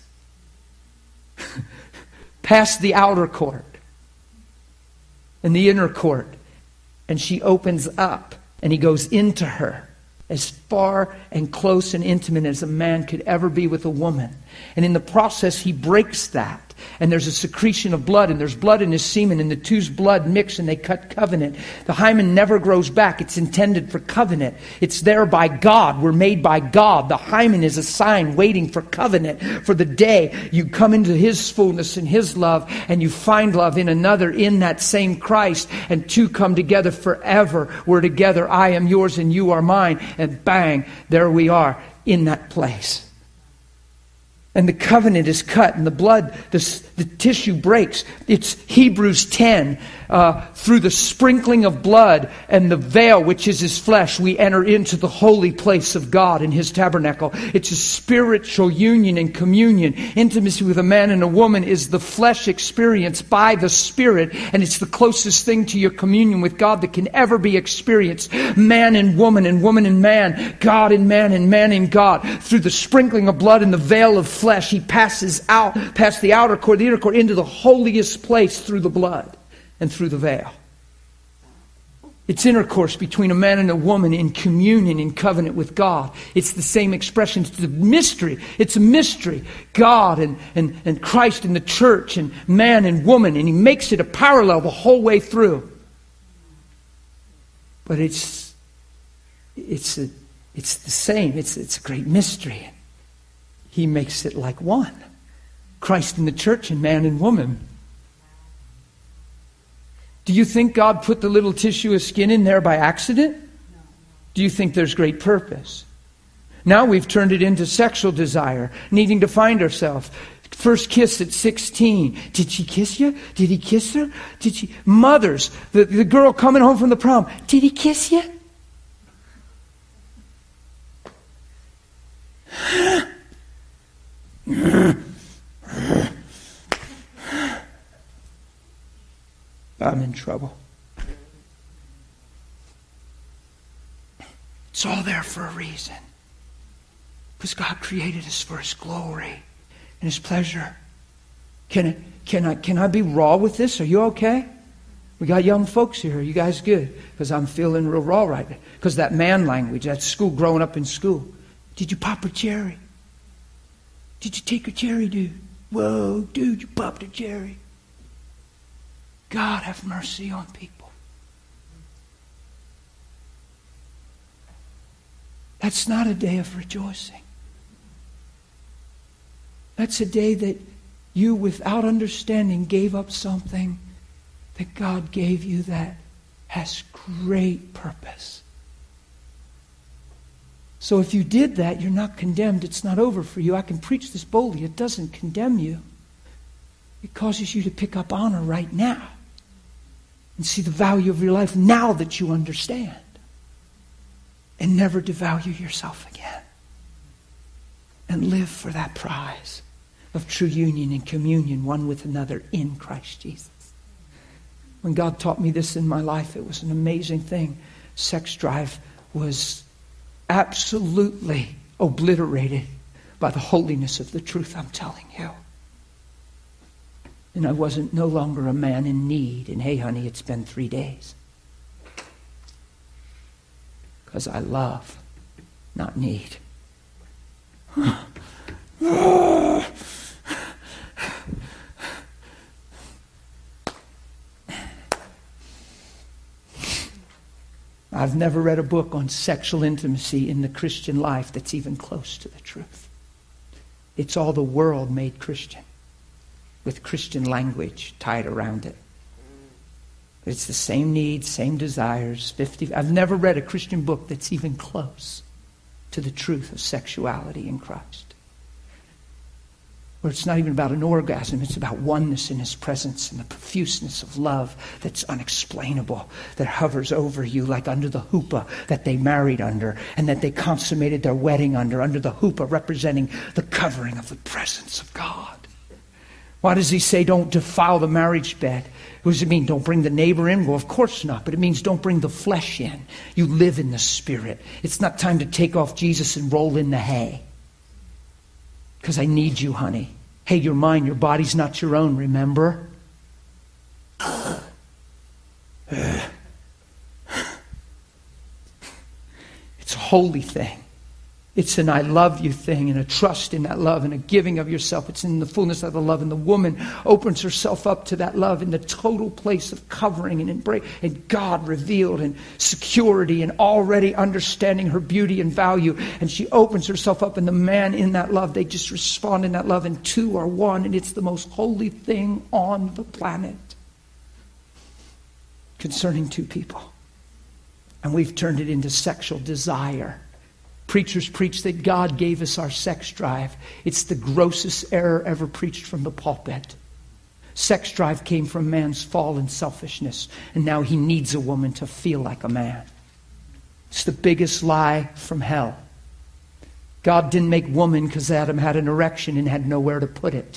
Past the outer court and the inner court. And she opens up and he goes into her as far and close and intimate as a man could ever be with a woman. And in the process, he breaks that. And there's a secretion of blood, and there's blood in his semen, and the two's blood mix, and they cut covenant. The hymen never grows back. It's intended for covenant. It's there by God. We're made by God. The hymen is a sign waiting for covenant, for the day you come into his fullness and his love, and you find love in another in that same Christ, and two come together forever. We're together. I am yours and you are mine. And bang, there we are in that place. And the covenant is cut, and the blood, the, the tissue breaks. It's Hebrews ten. Uh, through the sprinkling of blood and the veil, which is his flesh, we enter into the holy place of God in his tabernacle. It's a spiritual union and communion. Intimacy with a man and a woman is the flesh experience by the Spirit, and it's the closest thing to your communion with God that can ever be experienced. Man and woman and woman and man, God and man and man and God. Through the sprinkling of blood and the veil of flesh, he passes out, past the outer court, the inner court, into the holiest place through the blood and through the veil. It's intercourse between a man and a woman in communion, in covenant with God. It's the same expression. It's a mystery. It's a mystery. God and, and, and Christ and the church and man and woman. And he makes it a parallel the whole way through. But it's it's a, it's the same. It's, it's a great mystery. He makes it like one. Christ and the church and man and woman. Do you think God put the little tissue of skin in there by accident? Do you think there's great purpose? Now we've turned it into sexual desire, needing to find ourselves. First kiss at sixteen. Did she kiss you? Did he kiss her? Did she? Mothers, the, the girl coming home from the prom. Did he kiss you? I'm in trouble. It's all there for a reason. Because God created us for His glory and His pleasure. Can I, can I, can I be raw with this? Are you okay? We got young folks here. Are you guys good? Because I'm feeling real raw right now. Because that man language, that school, growing up in school. Did you pop a cherry? Did you take a cherry, dude? Whoa, dude, you popped a cherry. God have mercy on people. That's not a day of rejoicing. That's a day that you, without understanding, gave up something that God gave you that has great purpose. So if you did that, you're not condemned. It's not over for you. I can preach this boldly. It doesn't condemn you. It causes you to pick up honor right now and see the value of your life now that you understand. And never devalue yourself again. And live for that prize of true union and communion one with another in Christ Jesus. When God taught me this in my life, it was an amazing thing. Sex drive was absolutely obliterated by the holiness of the truth I'm telling you. And I wasn't no longer a man in need. And hey, honey, it's been three days. Because I love, not need. I've never read a book on sexual intimacy in the Christian life that's even close to the truth. It's all the world made Christian, with Christian language tied around it. It's the same needs, same desires. fifty I've never read a Christian book that's even close to the truth of sexuality in Christ. Where it's not even about an orgasm, it's about oneness in His presence and the profuseness of love that's unexplainable, that hovers over you like under the huppah that they married under and that they consummated their wedding under, under the huppah representing the covering of the presence of God. Why does He say don't defile the marriage bed? What does it mean? Don't bring the neighbor in? Well, of course not. But it means don't bring the flesh in. You live in the Spirit. It's not time to take off Jesus and roll in the hay. Because I need you, honey. Hey, you're mine. Your body's not your own, remember? It's a holy thing. It's an I love you thing and a trust in that love and a giving of yourself. It's in the fullness of the love. And the woman opens herself up to that love in the total place of covering and embrace. And God revealed and security and already understanding her beauty and value. And she opens herself up and the man in that love, they just respond in that love and two are one. And it's the most holy thing on the planet concerning two people. And we've turned it into sexual desire. Preachers preach that God gave us our sex drive. It's the grossest error ever preached from the pulpit. Sex drive came from man's fall and selfishness, and now he needs a woman to feel like a man. It's the biggest lie from hell. God didn't make woman because Adam had an erection and had nowhere to put it.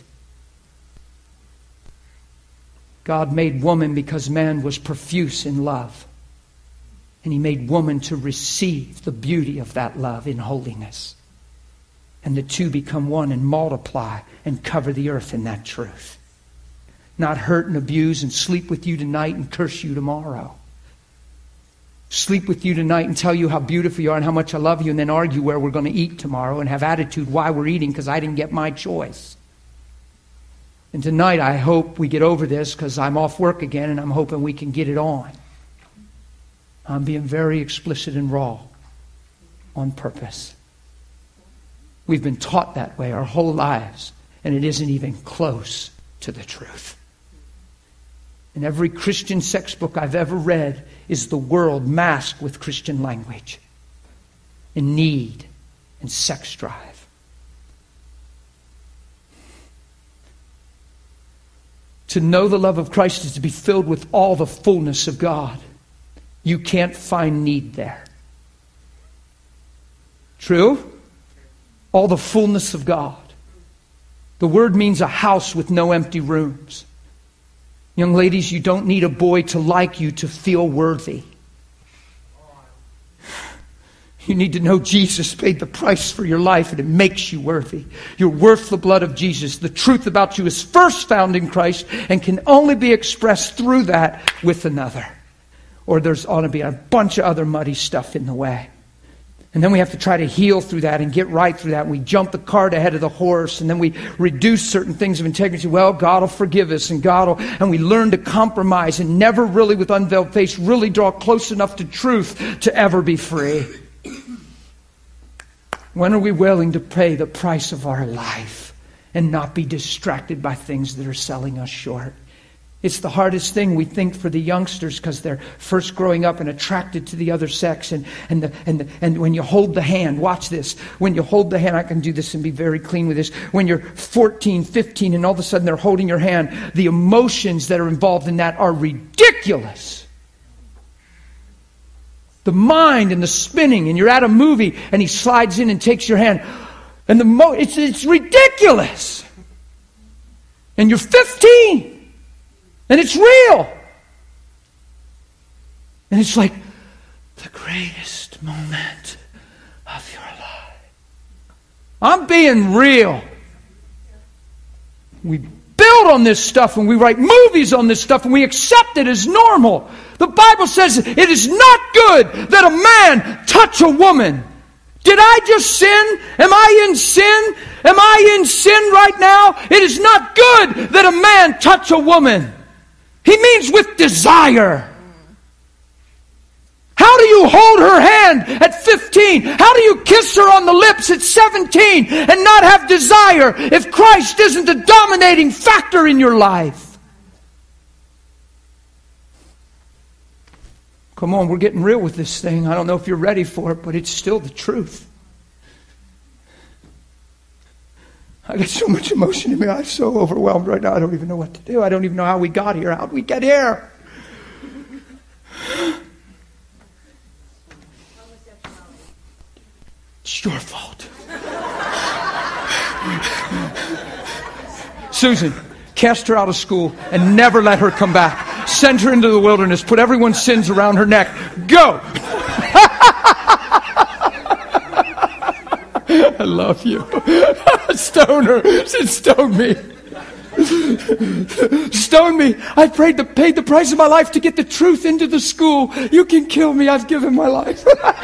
God made woman because man was profuse in love. And He made woman to receive the beauty of that love in holiness. And the two become one and multiply and cover the earth in that truth. Not hurt and abuse and sleep with you tonight and curse you tomorrow. Sleep with you tonight and tell you how beautiful you are and how much I love you and then argue where we're going to eat tomorrow and have attitude why we're eating because I didn't get my choice. And tonight I hope we get over this because I'm off work again and I'm hoping we can get it on. I'm being very explicit and raw on purpose. We've been taught that way our whole lives, and it isn't even close to the truth. And every Christian sex book I've ever read is the world masked with Christian language and need and sex drive. To know the love of Christ is to be filled with all the fullness of God. You can't find need there. True? All the fullness of God. The word means a house with no empty rooms. Young ladies, you don't need a boy to like you to feel worthy. You need to know Jesus paid the price for your life and it makes you worthy. You're worth the blood of Jesus. The truth about you is first found in Christ and can only be expressed through that with another. Or there's ought to be a bunch of other muddy stuff in the way. And then we have to try to heal through that and get right through that. And we jump the cart ahead of the horse, and then we reduce certain things of integrity. Well, God will forgive us, and God will, and we learn to compromise and never really, with unveiled face, really draw close enough to truth to ever be free. When are we willing to pay the price of our life and not be distracted by things that are selling us short? It's the hardest thing, we think, for the youngsters because they're first growing up and attracted to the other sex. And and the, and the, and when you hold the hand, watch this. When you hold the hand, I can do this and be very clean with this. When you're fourteen, fifteen, and all of a sudden they're holding your hand, the emotions that are involved in that are ridiculous. The mind and the spinning, and you're at a movie and he slides in and takes your hand. And the mo- it's, it's ridiculous. And you're fifteen. And it's real. And it's like the greatest moment of your life. I'm being real. We build on this stuff and we write movies on this stuff and we accept it as normal. The Bible says it is not good that a man touch a woman. Did I just sin? Am I in sin? Am I in sin right now? It is not good that a man touch a woman. He means with desire. How do you hold her hand at fifteen? How do you kiss her on the lips at seventeen and not have desire if Christ isn't the dominating factor in your life? Come on, we're getting real with this thing. I don't know if you're ready for it, but it's still the truth. I got so much emotion in me. I'm so overwhelmed right now. I don't even know what to do. I don't even know how we got here. How did we get here? It's your fault. Susan, cast her out of school and never let her come back. Send her into the wilderness. Put everyone's sins around her neck. Go! I love you. Stone her. Stone me. Stone me. I prayed the, paid the price of my life to get the truth into the school. You can kill me. I've given my life.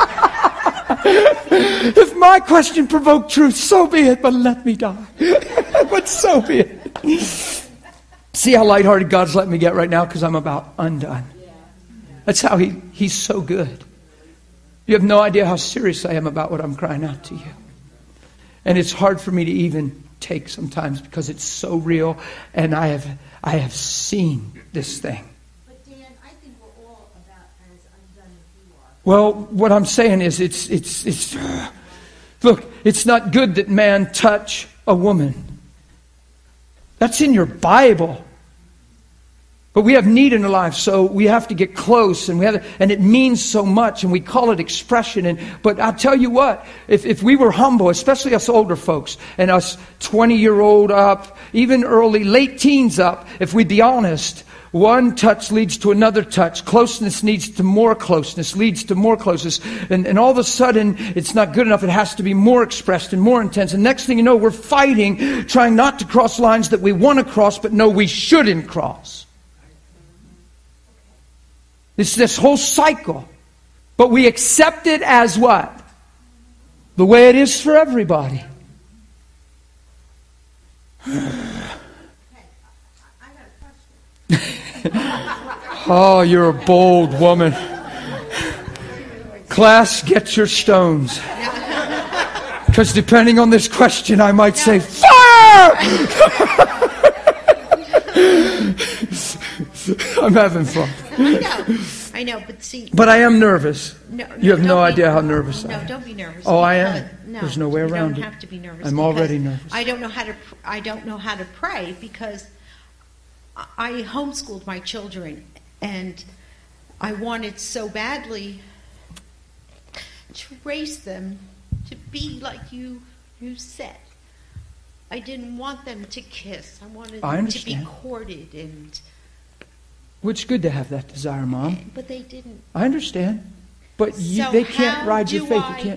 If my question provoked truth, so be it, but let me die. But so be it. See how lighthearted God's letting me get right now because I'm about undone. That's how he, He's so good. You have no idea how serious I am about what I'm crying out to you. And it's hard for me to even take sometimes because it's so real and I have I have seen this thing. But Dan, I think we're all about as undone as you are. Well, what I'm saying is it's it's it's look, it's not good that man touch a woman. That's in your Bible. But we have need in our lives, so we have to get close, and we have to, and it means so much, and we call it expression. And but I'll tell you what, if if we were humble, especially us older folks, and us twenty-year-old up, even early, late teens up, if we'd be honest, one touch leads to another touch. Closeness leads to more closeness, leads to more closeness. And, and all of a sudden, it's not good enough. It has to be more expressed and more intense. And next thing you know, we're fighting, trying not to cross lines that we want to cross, but know we shouldn't cross. It's this whole cycle. But we accept it as what? The way it is for everybody. Oh, you're a bold woman. Class, get your stones. Because depending on this question, I might say, fire! I'm having fun. I know, I know, but see... But I am nervous. No, no, you have no don't be- idea how nervous I No, am. don't be nervous. Oh, I am? because- No, There's no way around you it. don't have to be nervous. I'm because already nervous. I don't know how to. pr- I don't know how to pray because I I homeschooled my children, and I wanted so badly to raise them to be like you you said. I didn't want them to kiss. I wanted I them to be understand. courted and Well, it's good to have that desire, Mom. But they didn't. I understand. But you, So they can't how ride your do faith. I You can't.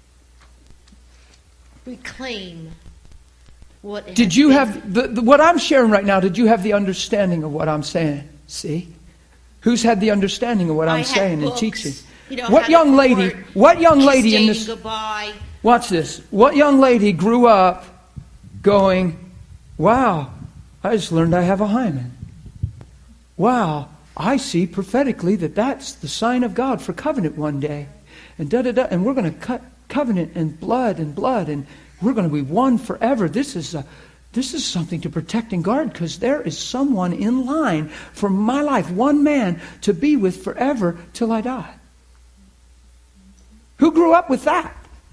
reclaim what Did has you been- have the, the what I'm sharing right now? Did you have the understanding of what I'm saying? See, who's had the understanding of what I I'm had saying books, and teaching? you know, What how to young lady? court, What young kiss lady in Jane this? goodbye. Watch this. What young lady grew up going, "Wow, I just learned I have a hymen. Wow, I see prophetically that that's the sign of God for covenant one day, and da da da. And we're going to cut covenant and blood and blood, and we're going to be one forever. This is a, this is something to protect and guard, because there is someone in line for my life, one man to be with forever till I die." Who grew up with that?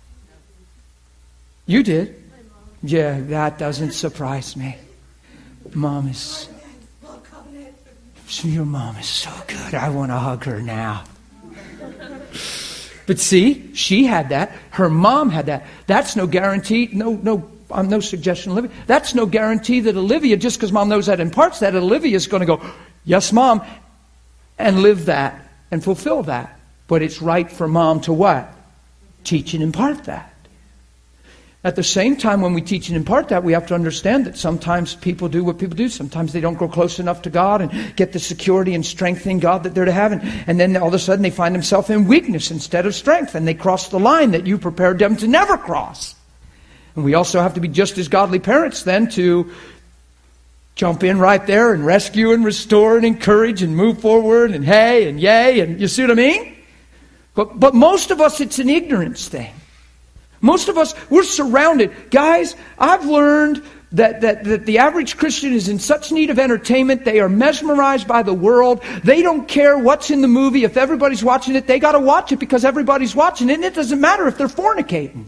You did. Yeah, that doesn't surprise me. Mom is... Your mom is so good. I want to hug her now. But see, she had that. Her mom had that. That's no guarantee. No, no, I'm no suggestion, Olivia. That's no guarantee that Olivia, just because Mom knows that imparts that, Olivia is going to go, "Yes, Mom," and live that and fulfill that. But it's right for Mom to what? Teach and impart that. At the same time, when we teach and impart that, we have to understand that sometimes people do what people do. Sometimes they don't grow close enough to God and get the security and strength in God that they're to have. And, and then all of a sudden they find themselves in weakness instead of strength. And they cross the line that you prepared them to never cross. And we also have to be just as godly parents then to jump in right there and rescue and restore and encourage and move forward and hey and yay. And you see what I mean? But, but most of us, it's an ignorance thing. Most of us, we're surrounded. Guys, I've learned that, that, that the average Christian is in such need of entertainment. They are mesmerized by the world. They don't care what's in the movie. If everybody's watching it, they got to watch it because everybody's watching it. And it doesn't matter if they're fornicating.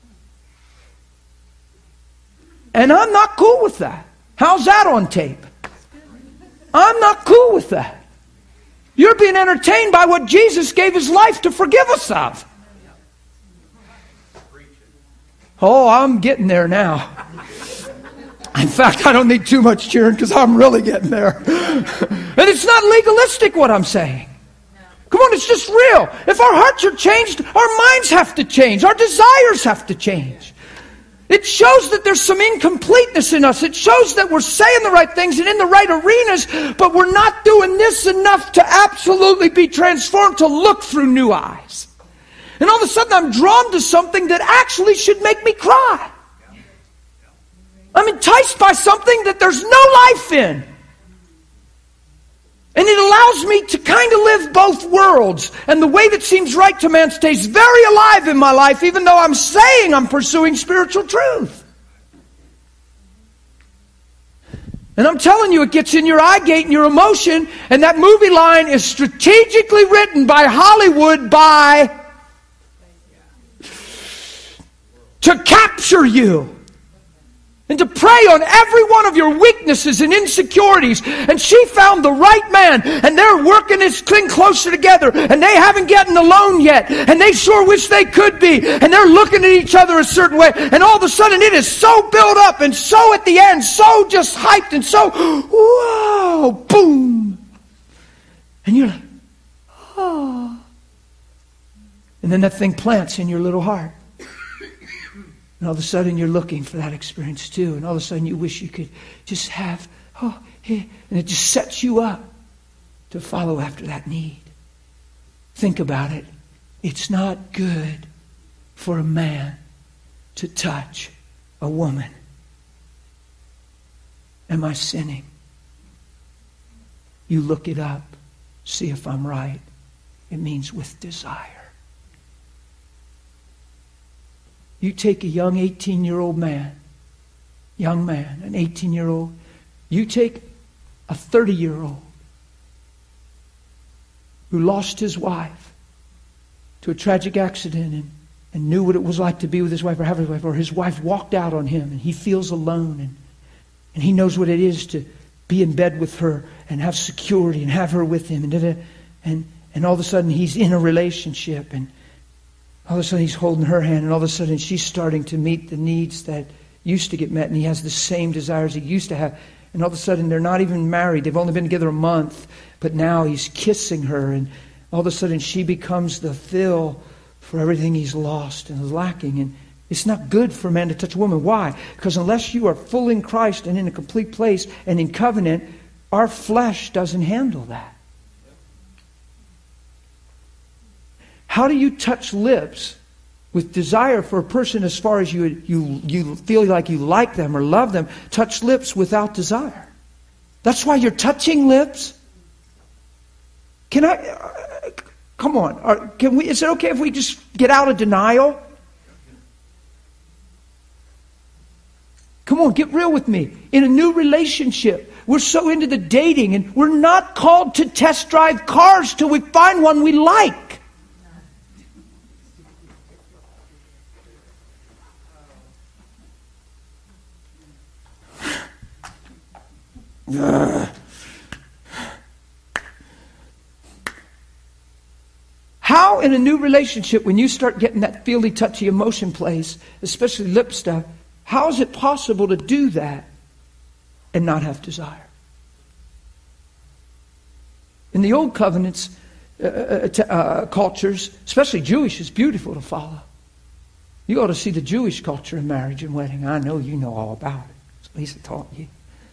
And I'm not cool with that. How's that on tape? I'm not cool with that. You're being entertained by what Jesus gave His life to forgive us of. Oh, I'm getting there now. In fact, I don't need too much cheering because I'm really getting there. And it's not legalistic what I'm saying. Come on, it's just real. If our hearts are changed, our minds have to change. Our desires have to change. It shows that there's some incompleteness in us. It shows that we're saying the right things and in the right arenas, but we're not doing this enough to absolutely be transformed, to look through new eyes. And all of a sudden I'm drawn to something that actually should make me cry. I'm enticed by something that there's no life in. And it allows me to kind of live both worlds. And the way that seems right to man stays very alive in my life, even though I'm saying I'm pursuing spiritual truth. And I'm telling you, it gets in your eye gate and your emotion. And that movie line is strategically written by Hollywood by... to capture you. And to prey on every one of your weaknesses and insecurities. And she found the right man. And they're working this thing closer together. And they haven't gotten alone yet. And they sure wish they could be. And they're looking at each other a certain way. And all of a sudden it is so built up. And so at the end, so just hyped. And so, whoa, boom. And you're like, oh. And then that thing plants in your little heart. And all of a sudden you're looking for that experience too. And all of a sudden you wish you could just have, oh, yeah. And it just sets you up to follow after that need. Think about it. It's not good for a man to touch a woman. Am I sinning? You look it up. See if I'm right. It means with desire. You take a young eighteen-year-old man, young man, an eighteen-year-old. You take a thirty-year-old who lost his wife to a tragic accident and, and knew what it was like to be with his wife or have his wife, or his wife walked out on him and he feels alone and, and he knows what it is to be in bed with her and have security and have her with him. And, da-da, and, and all of a sudden he's in a relationship and all of a sudden he's holding her hand and all of a sudden she's starting to meet the needs that used to get met and he has the same desires he used to have. And all of a sudden they're not even married. They've only been together a month. But now he's kissing her, and all of a sudden she becomes the fill for everything he's lost and is lacking. And it's not good for a man to touch a woman. Why? Because unless you are full in Christ and in a complete place and in covenant, our flesh doesn't handle that. How do you touch lips with desire for a person as far as you, you, you feel like you like them or love them? Touch lips without desire. That's why you're touching lips. Can I, uh, come on, are, can we, is it okay if we just get out of denial? Come on, get real with me. In a new relationship, we're so into the dating, and we're not called to test drive cars till we find one we like. Ugh. How in a new relationship, when you start getting that feely, touchy emotion place, especially lip stuff, how is it possible to do that and not have desire? In the old covenants, uh, uh, uh, cultures, especially Jewish, is beautiful to follow. You ought to see the Jewish culture in marriage and wedding. I know you know all about it. Lisa taught you.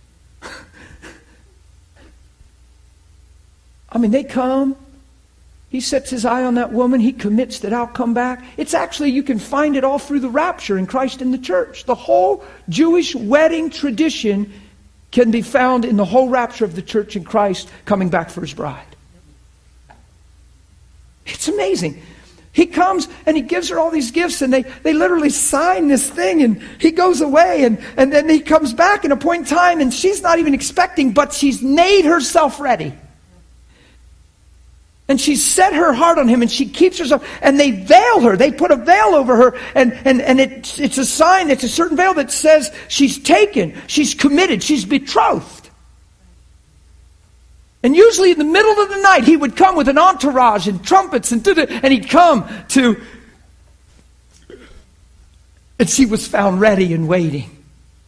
I mean, they come. He sets his eye on that woman. He commits that I'll come back. It's actually, you can find it all through the rapture in Christ in the church. The whole Jewish wedding tradition can be found in the whole rapture of the church in Christ coming back for his bride. It's amazing. He comes and he gives her all these gifts, and they, they literally sign this thing, and he goes away, and, and then he comes back in a point in time, and she's not even expecting, but she's made herself ready. And she set her heart on him, and she keeps herself, and they veil her. They put a veil over her, and, and, and it, it's a sign, it's a certain veil that says she's taken, she's committed, she's betrothed. And usually in the middle of the night, he would come with an entourage and trumpets, and, and he'd come to, and she was found ready and waiting.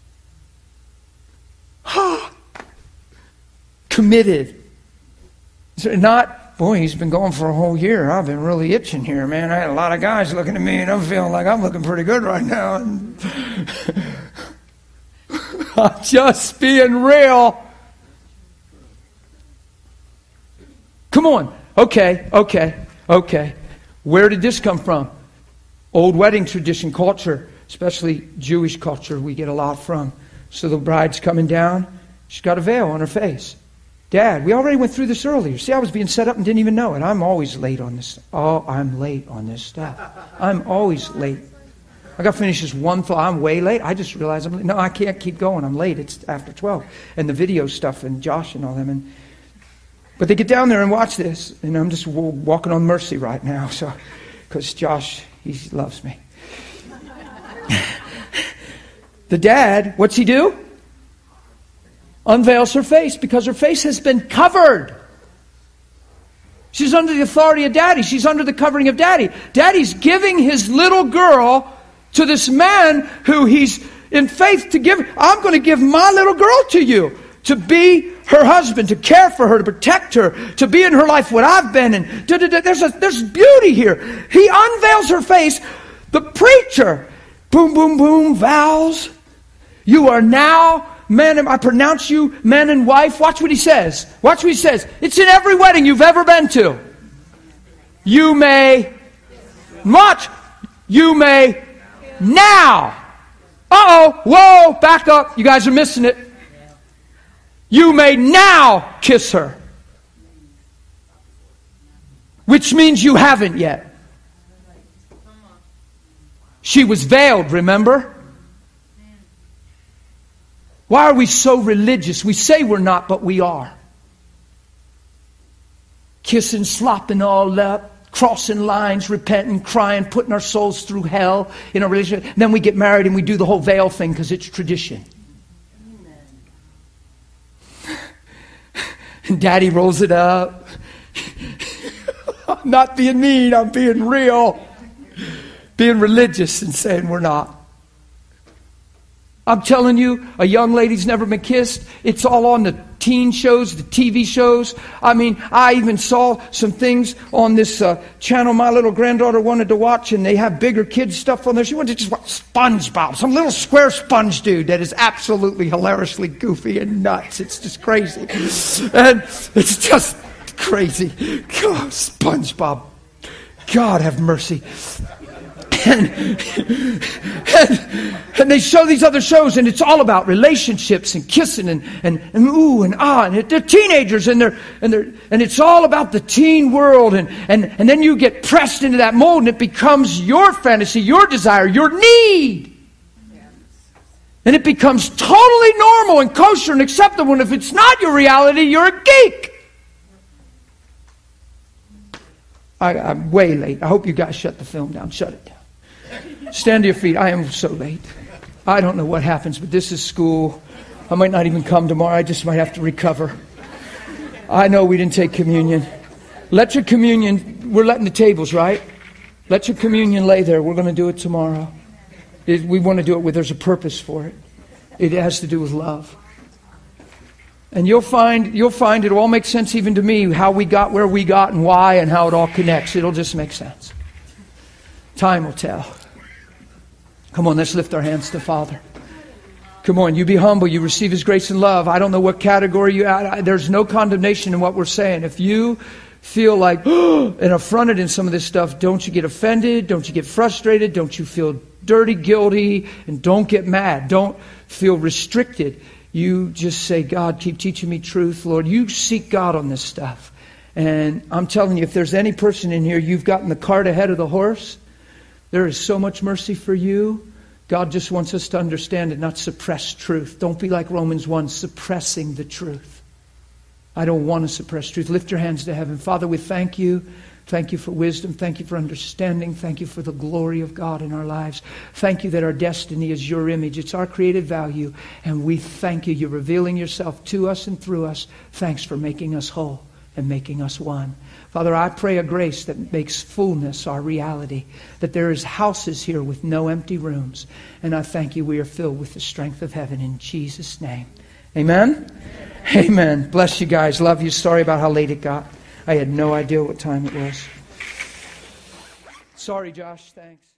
Committed. Not, boy, he's been going for a whole year. I've been really itching here, man. I had a lot of guys looking at me, and I'm feeling like I'm looking pretty good right now. I'm just being real. Come on. Okay, okay, okay. Where did this come from? Old wedding tradition culture, especially Jewish culture, we get a lot from. So the bride's coming down. She's got a veil on her face. Dad, we already went through this earlier. See, I was being set up and didn't even know it. I'm always late on this. Oh, I'm late on this stuff. I'm always late. I got to finish this one thought. I'm way late. I just realized I'm late. No, I can't keep going. I'm late. It's after twelve. And the video stuff and Josh and all them. And, but they get down there and watch this. And I'm just walking on mercy right now. So, because Josh, he loves me. The dad, what's he do? Unveils her face because her face has been covered. She's under the authority of daddy. She's under the covering of daddy. Daddy's giving his little girl to this man who he's in faith to give. I'm going to give my little girl to you to be her husband, to care for her, to protect her, to be in her life what I've been. And there's a, there's beauty here. He unveils her face. The preacher, boom, boom, boom, vows. You are now man, and I pronounce you man and wife. Watch what he says. Watch what he says. It's in every wedding you've ever been to. You may, watch, you may now. Uh-oh, whoa, back up. You guys are missing it. You may now kiss her. Which means you haven't yet. She was veiled, remember? Why are we so religious? We say we're not, but we are. Kissing, slopping all up, crossing lines, repenting, crying, putting our souls through hell in a relationship. And then we get married and we do the whole veil thing because it's tradition. And daddy rolls it up. I'm not being mean, I'm being real. Being religious and saying we're not. I'm telling you, a young lady's never been kissed. It's all on the teen shows, the T V shows. I mean, I even saw some things on this uh, channel my little granddaughter wanted to watch, and they have bigger kids stuff on there. She wanted to just watch SpongeBob, some little square sponge dude that is absolutely hilariously goofy and nuts. It's just crazy. And it's just crazy. God, SpongeBob. God have mercy. And, and, and they show these other shows, and it's all about relationships and kissing and, and, and ooh and ah, and they're teenagers, and they're and they're and it's all about the teen world, and, and, and then you get pressed into that mold, and it becomes your fantasy, your desire, your need. And it becomes totally normal and kosher and acceptable, and if it's not your reality, you're a geek. I, I'm way late. I hope you guys shut the film down. Shut it down. Stand to your feet. I am so late. I don't know what happens, but this is school. I might not even come tomorrow. I just might have to recover. I know we didn't take communion. Let your communion, we're letting the tables, right? Let your communion lay there. We're going to do it tomorrow. It, we want to do it with, there's a purpose for it. It has to do with love. And you'll find you'll find it'll all make sense even to me, how we got where we got and why and how it all connects. It'll just make sense. Time will tell. Come on, let's lift our hands to Father. Come on, you be humble. You receive His grace and love. I don't know what category you're at. There's no condemnation in what we're saying. If you feel like oh, and affronted in some of this stuff, don't you get offended. Don't you get frustrated. Don't you feel dirty, guilty, and don't get mad. Don't feel restricted. You just say, God, keep teaching me truth, Lord. You seek God on this stuff. And I'm telling you, if there's any person in here, you've gotten the cart ahead of the horse, there is so much mercy for you. God just wants us to understand and not suppress truth. Don't be like Romans one, suppressing the truth. I don't want to suppress truth. Lift your hands to heaven. Father, we thank you. Thank you for wisdom. Thank you for understanding. Thank you for the glory of God in our lives. Thank you that our destiny is your image. It's our created value. And we thank you. You're revealing yourself to us and through us. Thanks for making us whole and making us one. Father, I pray a grace that makes fullness our reality. That there is houses here with no empty rooms. And I thank you we are filled with the strength of heaven in Jesus' name. Amen? Amen. Amen. Bless you guys. Love you. Sorry about how late it got. I had no idea what time it was. Sorry, Josh. Thanks.